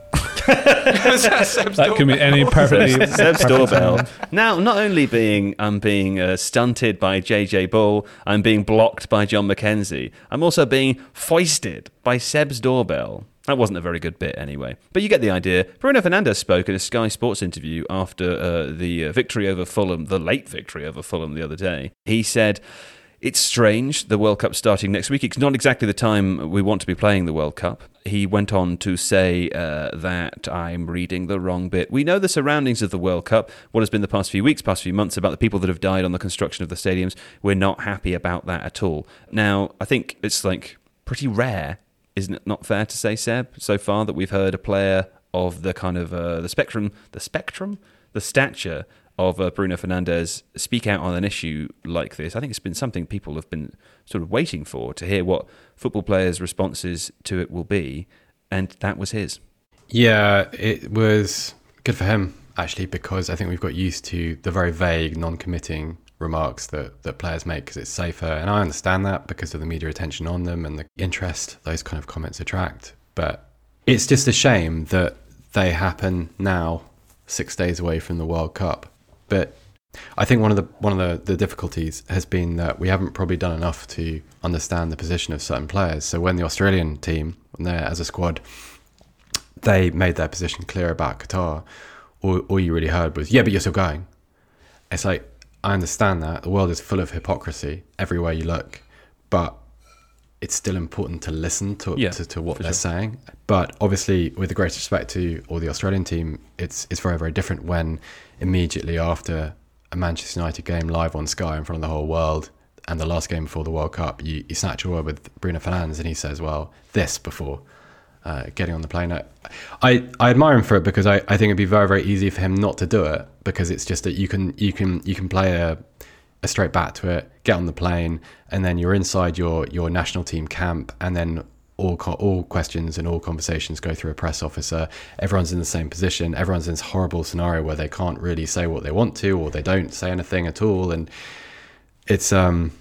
That could be any perfectly... Seb's doorbell. Now, not only being I'm being uh, stunted by J J Bull, I'm being blocked by John McKenzie, I'm also being foisted by Seb's doorbell. That wasn't a very good bit anyway. But you get the idea. Bruno Fernandes spoke in a Sky Sports interview after uh, the uh, victory over Fulham, the late victory over Fulham the other day. He said, "It's strange, the World Cup starting next week. It's not exactly the time we want to be playing the World Cup." He went on to say uh, that I'm reading the wrong bit. "We know the surroundings of the World Cup, what has been the past few weeks, past few months, about the people that have died on the construction of the stadiums. We're not happy about that at all." Now, I think it's like pretty rare, isn't it not fair to say, Seb, so far that we've heard a player of the kind of uh, the spectrum, the spectrum, the stature of uh, Bruno Fernandes speak out on an issue like this. I think it's been something people have been sort of waiting for, to hear what football players' responses to it will be, and that was his. Yeah, it was good for him, actually, because I think we've got used to the very vague, non-committing remarks that, that players make because it's safer. And I understand that because of the media attention on them and the interest those kind of comments attract. But it's just a shame that they happen now, six days away from the World Cup. But I think one of the one of the, the difficulties has been that we haven't probably done enough to understand the position of certain players. So when the Australian team, when they're as a squad, they made their position clear about Qatar, all, all you really heard was, "Yeah, but you're still going." It's like, I understand that. The world is full of hypocrisy everywhere you look, but it's still important to listen to yeah, to, to what they're sure. saying. But obviously, with the greatest respect to all the Australian team, it's it's very, very different when immediately after a Manchester United game live on Sky in front of the whole world, and the last game before the World Cup, you, you snatch a word with Bruno Fernandes, and he says, well, this before uh, getting on the plane. I, I, I admire him for it, because I, I think it'd be very, very easy for him not to do it, because it's just that you can you can you can play a a straight back to it, get on the plane, and then you're inside your your national team camp, and then all all questions and all conversations go through a press officer. Everyone's in the same position. Everyone's in this horrible scenario where they can't really say what they want to, or they don't say anything at all. And it's um,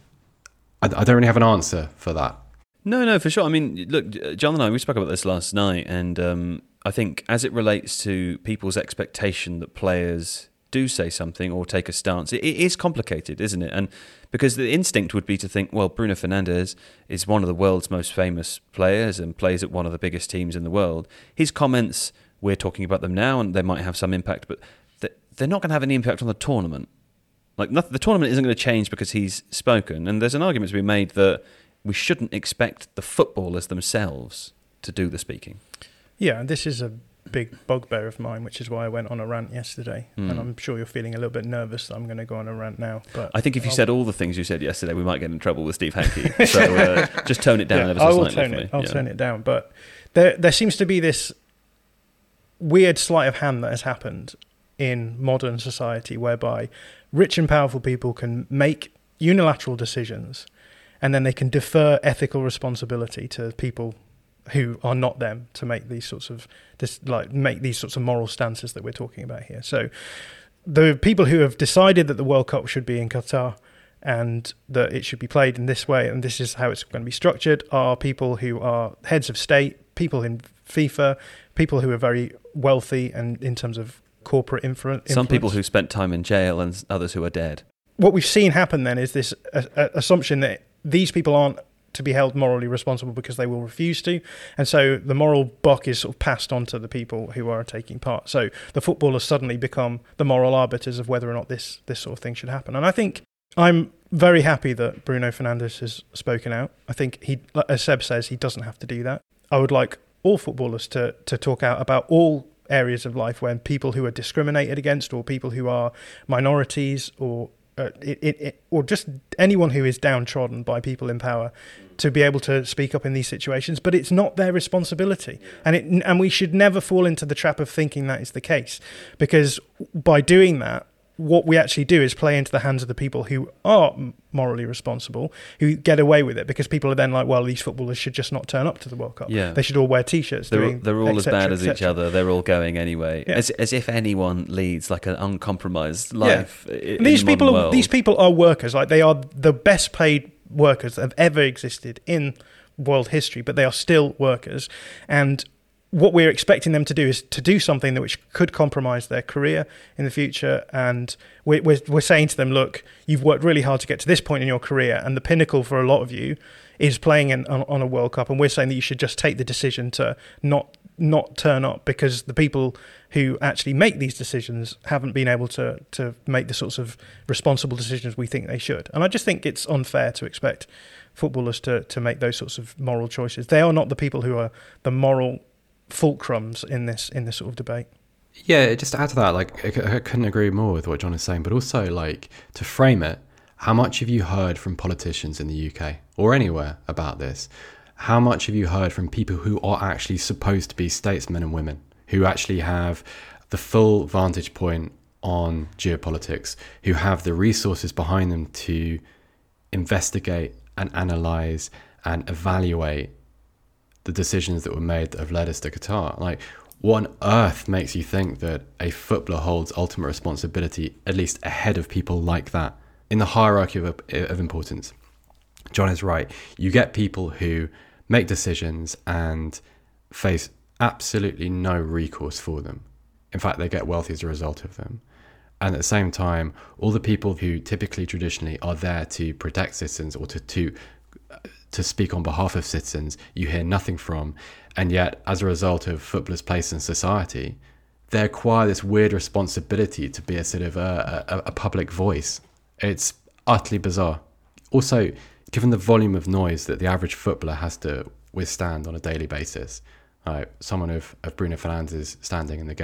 I, I don't really have an answer for that. No, no, for sure. I mean, look, John and I, we spoke about this last night, and um, I think as it relates to people's expectation that players do say something or take a stance, it, it is complicated, isn't it? And because the instinct would be to think, well, Bruno Fernandes is one of the world's most famous players and plays at one of the biggest teams in the world. His comments, we're talking about them now, and they might have some impact, but they're not going to have any impact on the tournament. Like, nothing, the tournament isn't going to change because he's spoken. And there's an argument to be made that we shouldn't expect the footballers themselves to do the speaking. Yeah, and this is a big bugbear of mine, which is why I went on a rant yesterday. Mm. And I'm sure you're feeling a little bit nervous that I'm going to go on a rant now. But I think if you I'll... said all the things you said yesterday, we might get in trouble with Steve Hanke. So uh, just tone it down yeah, ever so I will slightly tone for it. me. I'll yeah. tone it down. But there, there seems to be this weird sleight of hand that has happened in modern society, whereby rich and powerful people can make unilateral decisions, and then they can defer ethical responsibility to people who are not them to make these sorts of this like make these sorts of moral stances that we're talking about here. So the people who have decided that the World Cup should be in Qatar and that it should be played in this way, and this is how it's going to be structured, are people who are heads of state, people in FIFA, people who are very wealthy and in terms of corporate influence. Some people who spent time in jail and others who are dead. What we've seen happen then is this uh, uh, assumption that these people aren't to be held morally responsible because they will refuse to, and so the moral buck is sort of passed on to the people who are taking part. So the footballers suddenly become the moral arbiters of whether or not this this sort of thing should happen. And I think I'm very happy that Bruno Fernandes has spoken out. I think he, as Seb says, he doesn't have to do that. I would like all footballers to to talk out about all areas of life when people who are discriminated against, or people who are minorities, or uh, it, it, it, or just anyone who is downtrodden by people in power, to be able to speak up in these situations. But it's not their responsibility, and it and we should never fall into the trap of thinking that is the case, because by doing that, what we actually do is play into the hands of the people who are morally responsible, who get away with it, because people are then like, well, these footballers should just not turn up to the World Cup. Yeah. They should all wear T-shirts. They're, doing they're all et cetera, as bad as et each cetera. other. They're all going anyway. Yeah. As as if anyone leads like an uncompromised life. Yeah. In These the people, modern are, world. these people are workers. Like, they are the best paid workers that have ever existed in world history, but they are still workers. And what we're expecting them to do is to do something that which could compromise their career in the future. And we're, we're, we're saying to them, look, you've worked really hard to get to this point in your career, and the pinnacle for a lot of you is playing in, on, on a World Cup. And we're saying that you should just take the decision to not not turn up, because the people who actually make these decisions haven't been able to to make the sorts of responsible decisions we think they should. And I just think it's unfair to expect footballers to to make those sorts of moral choices. They are not the people who are the moral fulcrums in this in this sort of debate. Yeah, just to add to that, like, I, I couldn't agree more with what John is saying, but also, like, to frame it, how much have you heard from politicians in the U K or anywhere about this? How much have you heard from people who are actually supposed to be statesmen and women, who actually have the full vantage point on geopolitics, who have the resources behind them to investigate and analyse and evaluate the decisions that were made that have led us to Qatar? Like, what on earth makes you think that a footballer holds ultimate responsibility, at least ahead of people like that, in the hierarchy of, of importance? John is right. You get people who make decisions and face absolutely no recourse for them. In fact, they get wealthy as a result of them. And at the same time, all the people who typically, traditionally are there to protect citizens or to, to to speak on behalf of citizens, you hear nothing from. And yet, as a result of footballers' place in society, they acquire this weird responsibility to be a sort of a, a, a public voice. It's utterly bizarre. Also, given the volume of noise that the average footballer has to withstand on a daily basis, uh, someone of, of Bruno Fernandes' standing in the game,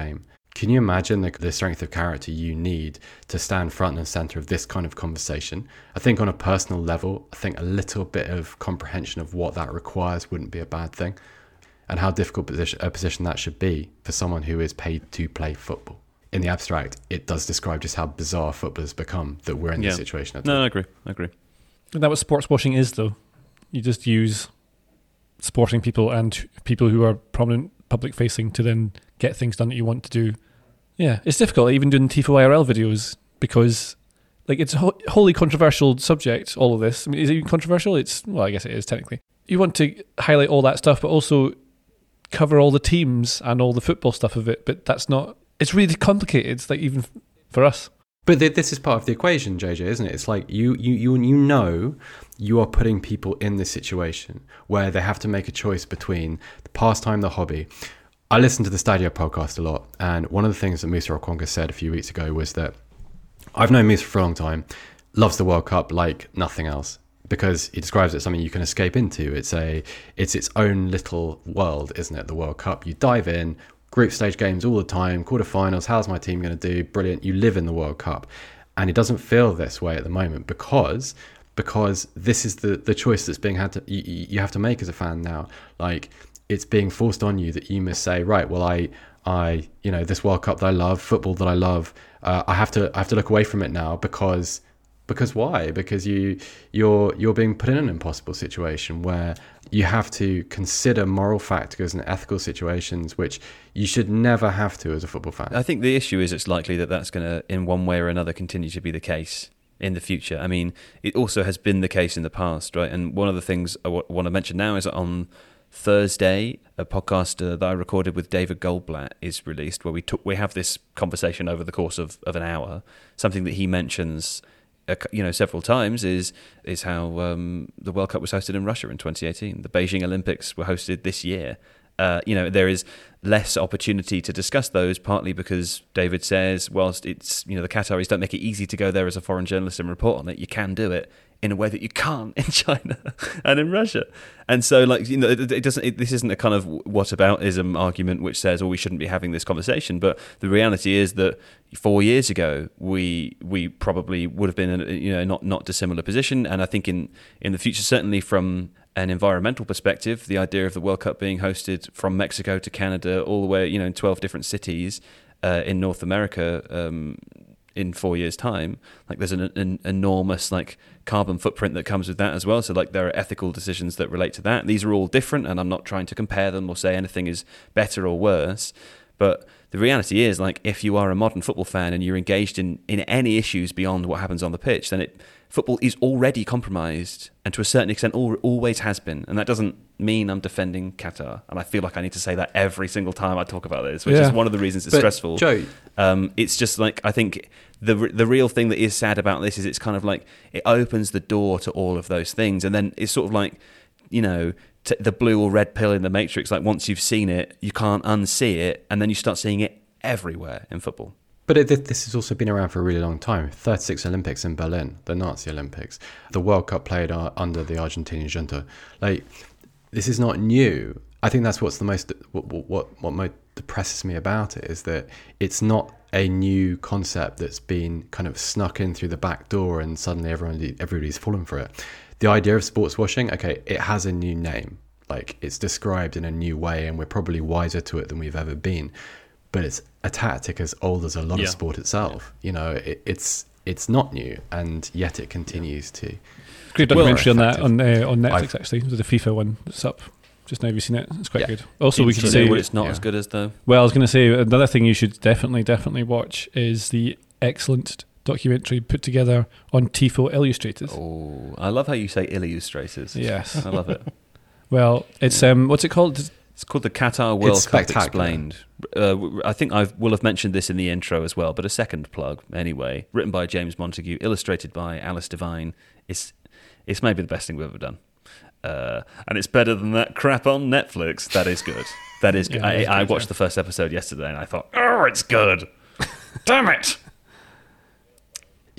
Can you imagine the, the strength of character you need to stand front and center of this kind of conversation? I think on a personal level, I think a little bit of comprehension of what that requires wouldn't be a bad thing, and how difficult position, a position that should be for someone who is paid to play football. In the abstract, it does describe just how bizarre football has become that we're in yeah. this situation. At no, I agree. I agree. Isn't that what sports washing is, though? You just use sporting people and people who are prominent public facing to then get things done that you want to do. Yeah, it's difficult even doing Tifo I R L videos because like it's a ho- wholly controversial subject, all of this. I mean, is it even controversial? It's, well, I guess it is technically. You want to highlight all that stuff, but also cover all the teams and all the football stuff of it, but that's not, it's really complicated, it's like even for us. But th- this is part of the equation, J J, isn't it? It's like you, you, you, you know you are putting people in this situation where they have to make a choice between the pastime, the hobby. I listen to the Stadio podcast a lot, and one of the things that Musa Okwonga said a few weeks ago was that I've known Musa for a long time, loves the World Cup like nothing else, because he describes it as something you can escape into. It's a, it's its own little world, isn't it? The World Cup. You dive in, group stage games all the time, quarterfinals. How's my team going to do? Brilliant. You live in the World Cup, and he doesn't feel this way at the moment because because this is the the choice that's being had to you, you have to make as a fan now. Like, it's being forced on you that you must say, right, well, I, I, you know, this World Cup that I love, football that I love, uh, I have to, I have to look away from it now because, because why? Because you, you're, you're being put in an impossible situation where you have to consider moral factors and ethical situations, which you should never have to as a football fan. I think the issue is it's likely that that's going to, in one way or another, continue to be the case in the future. I mean, it also has been the case in the past, right? And one of the things I w- want to mention now is on Thursday, a podcast uh, that I recorded with David Goldblatt is released, where we took we have this conversation over the course of, of an hour. Something that he mentions, uh, you know, several times is is how um, the World Cup was hosted in Russia in twenty eighteen. The Beijing Olympics were hosted this year. Uh, you know, there is less opportunity to discuss those, partly because David says, whilst it's, you know, the Qataris don't make it easy to go there as a foreign journalist and report on it, you can do it in a way that you can't in China and in Russia. And so, like, you know, it, it doesn't. It, this isn't a kind of whataboutism argument which says, "Oh, we shouldn't be having this conversation." But the reality is that four years ago, we we probably would have been in a, you know, not not dissimilar position. And I think in in the future, certainly from an environmental perspective, the idea of the World Cup being hosted from Mexico to Canada, all the way, you know, in twelve different cities uh, in North America. Um, in four years' time, like there's an, an enormous like carbon footprint that comes with that as well. So like there are ethical decisions that relate to that. These are all different, and I'm not trying to compare them or say anything is better or worse. But the reality is, like, if you are a modern football fan and you're engaged in, in any issues beyond what happens on the pitch, then it football is already compromised, and to a certain extent al- always has been. And that doesn't mean I'm defending Qatar. And I feel like I need to say that every single time I talk about this, which yeah. is one of the reasons it's but stressful. Joe, um, it's just like, I think the the real thing that is sad about this is it's kind of like it opens the door to all of those things, and then it's sort of like, you know, t- the blue or red pill in the Matrix. Like once you've seen it, you can't unsee it, and then you start seeing it everywhere in football. But it, this has also been around for a really long time. thirty-six Olympics in Berlin, the Nazi Olympics, the World Cup played uh, under the Argentinian junta. Like, this is not new. I think that's what's the most what what what most depresses me about it, is that it's not a new concept that's been kind of snuck in through the back door and suddenly everyone everybody's fallen for it. The idea of sports washing, okay, it has a new name. Like, it's described in a new way, and we're probably wiser to it than we've ever been. But it's a tactic as old as a lot yeah. of sport itself. Yeah. You know, it, it's it's not new, and yet it continues to. Great documentary well, on that on uh, on Netflix. I've, actually, there's a FIFA one that's up just now. Have you seen it? It's quite yeah. good. Also, we Do could you say know what it's not yeah. as good as though. Well, I was going to say another thing you should definitely definitely watch is the excellent documentary put together on Tifo Illustrators. Oh, I love how you say illustrators. Yes, I love it. Well, it's um, what's it called? It's called the Qatar World It's Cup spectacular. Explained. Uh, I think I will have mentioned this in the intro as well, but a second plug anyway. Written by James Montague, illustrated by Alice Devine. It's it's maybe the best thing we've ever done, uh, and it's better than that crap on Netflix. That is good. That is good. Yeah, I, good, I watched yeah. the first episode yesterday, and I thought, oh, it's good. Damn it.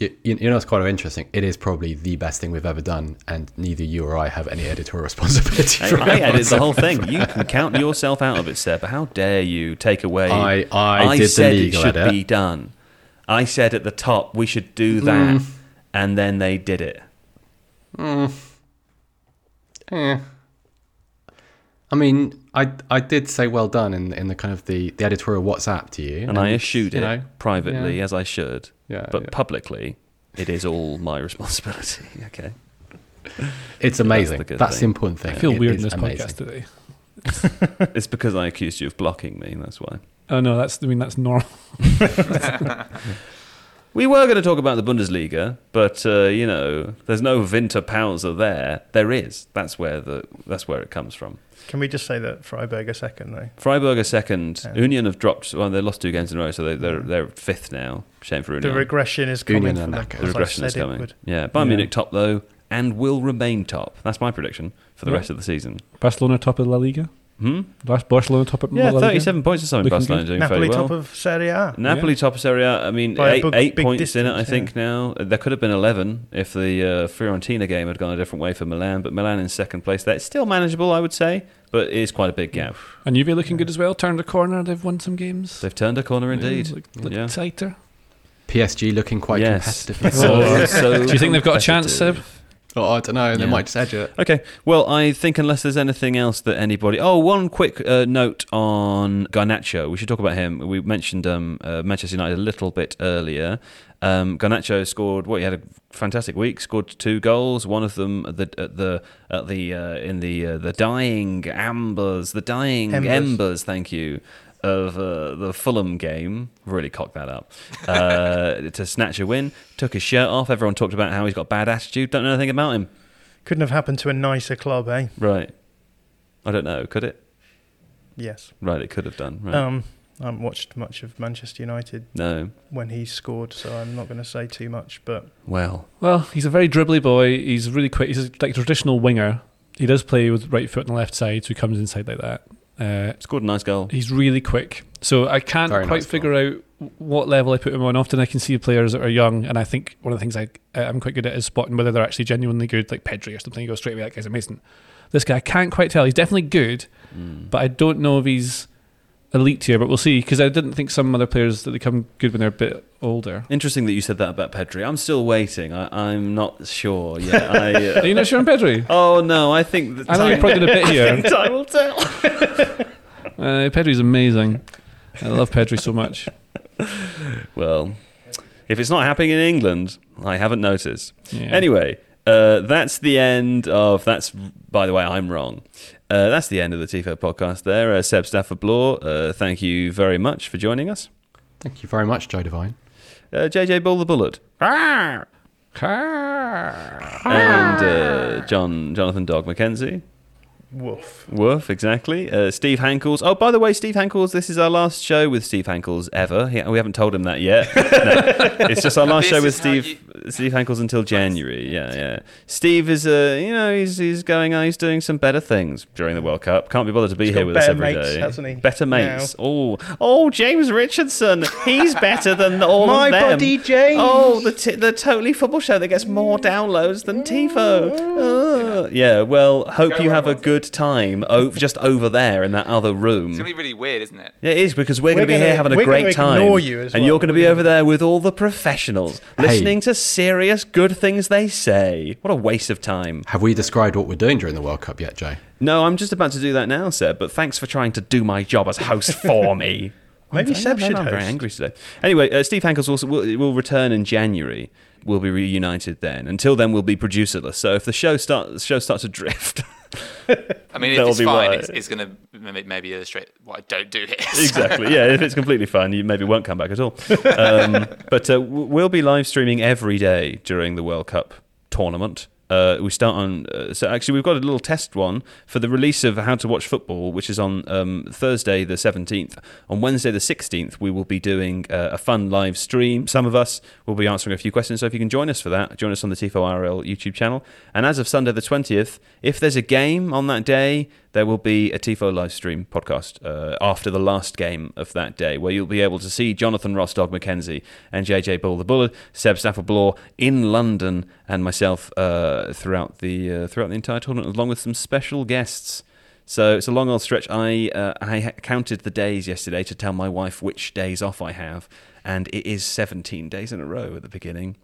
You, you know, it's kind of interesting. It is probably the best thing we've ever done, and neither you or I have any editorial responsibility for I, I it. edit the whole thing. You can count yourself out of it, Seb. But how dare you take away? I, I, I did said the it legal should edit. be done. I said at the top we should do that, Mm. and then they did it. Mm. Eh. I mean, I I did say well done in in the kind of the, the editorial WhatsApp to you, And I eschewed you it know, privately, yeah. as I should. Yeah, but yeah. publicly, it is all my responsibility. Okay. It's amazing. That's the good That's thing. the important thing. I feel It weird in is this amazing. podcast today. It's because I accused you of blocking me. That's why. Oh no, that's I mean that's normal. We were going to talk about the Bundesliga, but uh, you know, there's no Winter Pause there. There is. That's where the that's where it comes from. Can we just say that Freiburg are second, though? Freiburg are second. Yeah. Union have dropped. Well, they lost two games in a row, so they, they're they're fifth now. Shame for Union. The regression is coming Union for and them. Knackered. The as I regression is said it coming. would. Yeah, Bayern Yeah. Munich top though, and will remain top. That's my prediction for the Yeah. rest of the season. Barcelona top of La Liga. Hmm? Last Barcelona top of Yeah, La Liga. thirty-seven points or something. Looking Barcelona good. doing Napoli fairly well. top of Serie A. Napoli Yeah. top of Serie A. I mean, By a eight, big- eight big points in it, I distance, think, now. There could have been eleven if the uh, Fiorentina game had gone a different way for Milan, but Milan in second place there. It's still manageable, I would say, but it is quite a big gap. And Juve looking good as well. Turned a corner. They've won some games. They've turned a corner indeed. Yeah, look, look Yeah. tighter. P S G looking quite Yes. competitive. So, so Do you think they've got a chance, Seb? competitive. Oh, I don't know. They Yeah. might just edge it. Okay, well, I think unless there's anything else that anybody... Oh, one quick uh, note on Garnacho. We should talk about him. We mentioned um, uh, Manchester United a little bit earlier. Um, Garnacho scored... What, he had a fantastic week. Scored two goals. One of them at the at the at the uh, in the uh, the dying ambers, the dying embers. Embers. Thank you. Of uh, the Fulham game, really cocked that up, uh, to snatch a win. Took his shirt off. Everyone talked about how he's got bad attitude. Don't know anything about him. Couldn't have happened to a nicer club, eh? Right. I don't know. Could it? Yes. Right, it could have done. Right. Um, I haven't watched much of Manchester United no. when he scored, so I'm not going to say too much. But Well. Well, he's a very dribbly boy. He's really quick. He's like a traditional winger. He does play with right foot on the left side, so he comes inside like that. Uh, Scored a nice goal. he's really quick. So I can't Very quite nice figure out what level I put him on. Often I can see players that are young, and I think one of the things I, I'm quite good at is spotting whether they're actually genuinely good, like Pedri or something. You go straight away, that guy's amazing. This guy, I can't quite tell. He's definitely good, Mm. but I don't know if he's elite tier, but we'll see, because I didn't think some other players that become good when they're a bit older. Interesting that you said that about Pedri. I'm still waiting. I, I'm not sure yet. I, uh, Are you not sure on Pedri? oh, no. I think... The I know you're probably doing a bit here. Time will tell. Uh, Pedri's amazing. I love Pedri so much. Well, if it's not happening in England, I haven't noticed. Yeah. Anyway, uh, that's the end of... That's, by the way, I'm wrong. Uh, that's the end of the Tifo podcast there. Uh, Seb Stafford Bloor, uh, thank you very much for joining us. Thank you very much, Joe Devine. Uh, J J Bull the Bullet. And uh, John Jonathan Dog McKenzie. woof. Woof, exactly. Uh, Steve Hankles. Oh, by the way, Steve Hankles, this is our last show with Steve Hankles ever. He, we haven't told him that yet. No, it's just our last This show with is how Steve you- Steve Hankles until January. Yeah, yeah. Steve is, uh, you know, he's he's going, uh, he's doing some better things during the World Cup. Can't be bothered to be He's here got with us better every mates, day. hasn't he? Better mates. Oh, oh, James Richardson. He's better than all My of them. buddy James. Oh, the t- the Totally Football Show that gets more downloads than Tifo. Oh. Yeah. Well, hope you have a good time over, just over there in that other room. It's going to be really weird, isn't it? Yeah, it is, because we're, We're going to be gonna- here having a we're great gonna time. ignore you as and well. you're going to be over there with all the professionals, Hey. listening to serious, good things they say. What a waste of time. Have we described what we're doing during the World Cup yet, Joe? No, I'm just about to do that now, Seb, but thanks for trying to do my job as host for me. Maybe I'm Seb very- should I'm very host. angry today. Anyway, uh, Steve Hankles also will, will return in January. We'll be reunited then. Until then, we'll be producerless. So if the show start, the show starts to drift... I mean, if That'll it's be fine, why. it's, it's going to maybe illustrate what I don't do here. Exactly. Yeah, if it's completely fine, you maybe won't come back at all. Um, but uh, w- we'll be live streaming every day during the World Cup tournament. Uh, we start on... Uh, so actually, we've got a little test one for the release of How to Watch Football, which is on um, Thursday the seventeenth. On Wednesday the sixteenth, we will be doing uh, a fun live stream. Some of us will be answering a few questions, so if you can join us for that, join us on the Tifo R L YouTube channel. And as of Sunday the twentieth, if there's a game on that day, there will be a Tifo live stream podcast uh, after the last game of that day, where you'll be able to see Jonathan Ross, Dog McKenzie, and J J Bull the Bullet, Seb Stafford-Bloor in London, and myself uh, throughout the uh, throughout the entire tournament, along with some special guests. So it's a long old stretch. I uh, I counted the days yesterday to tell my wife which days off I have, and it is seventeen days in a row at the beginning.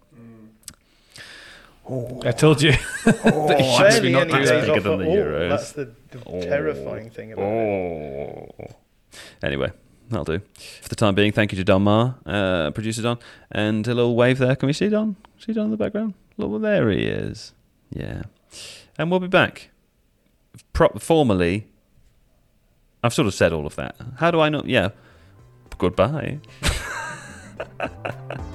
Oh. I told you. that you should Barely not any do days bigger off than at the all. Euros. That's the, the Oh. terrifying thing about it. Oh. Anyway, that'll do. For the time being, thank you to Don Marr, uh, producer Don, and a little wave there. Can we see Don? See Don in the background? Little, there he is. Yeah. And we'll be back. Pro- formally, I've sort of said all of that. How do I know? Yeah. Goodbye.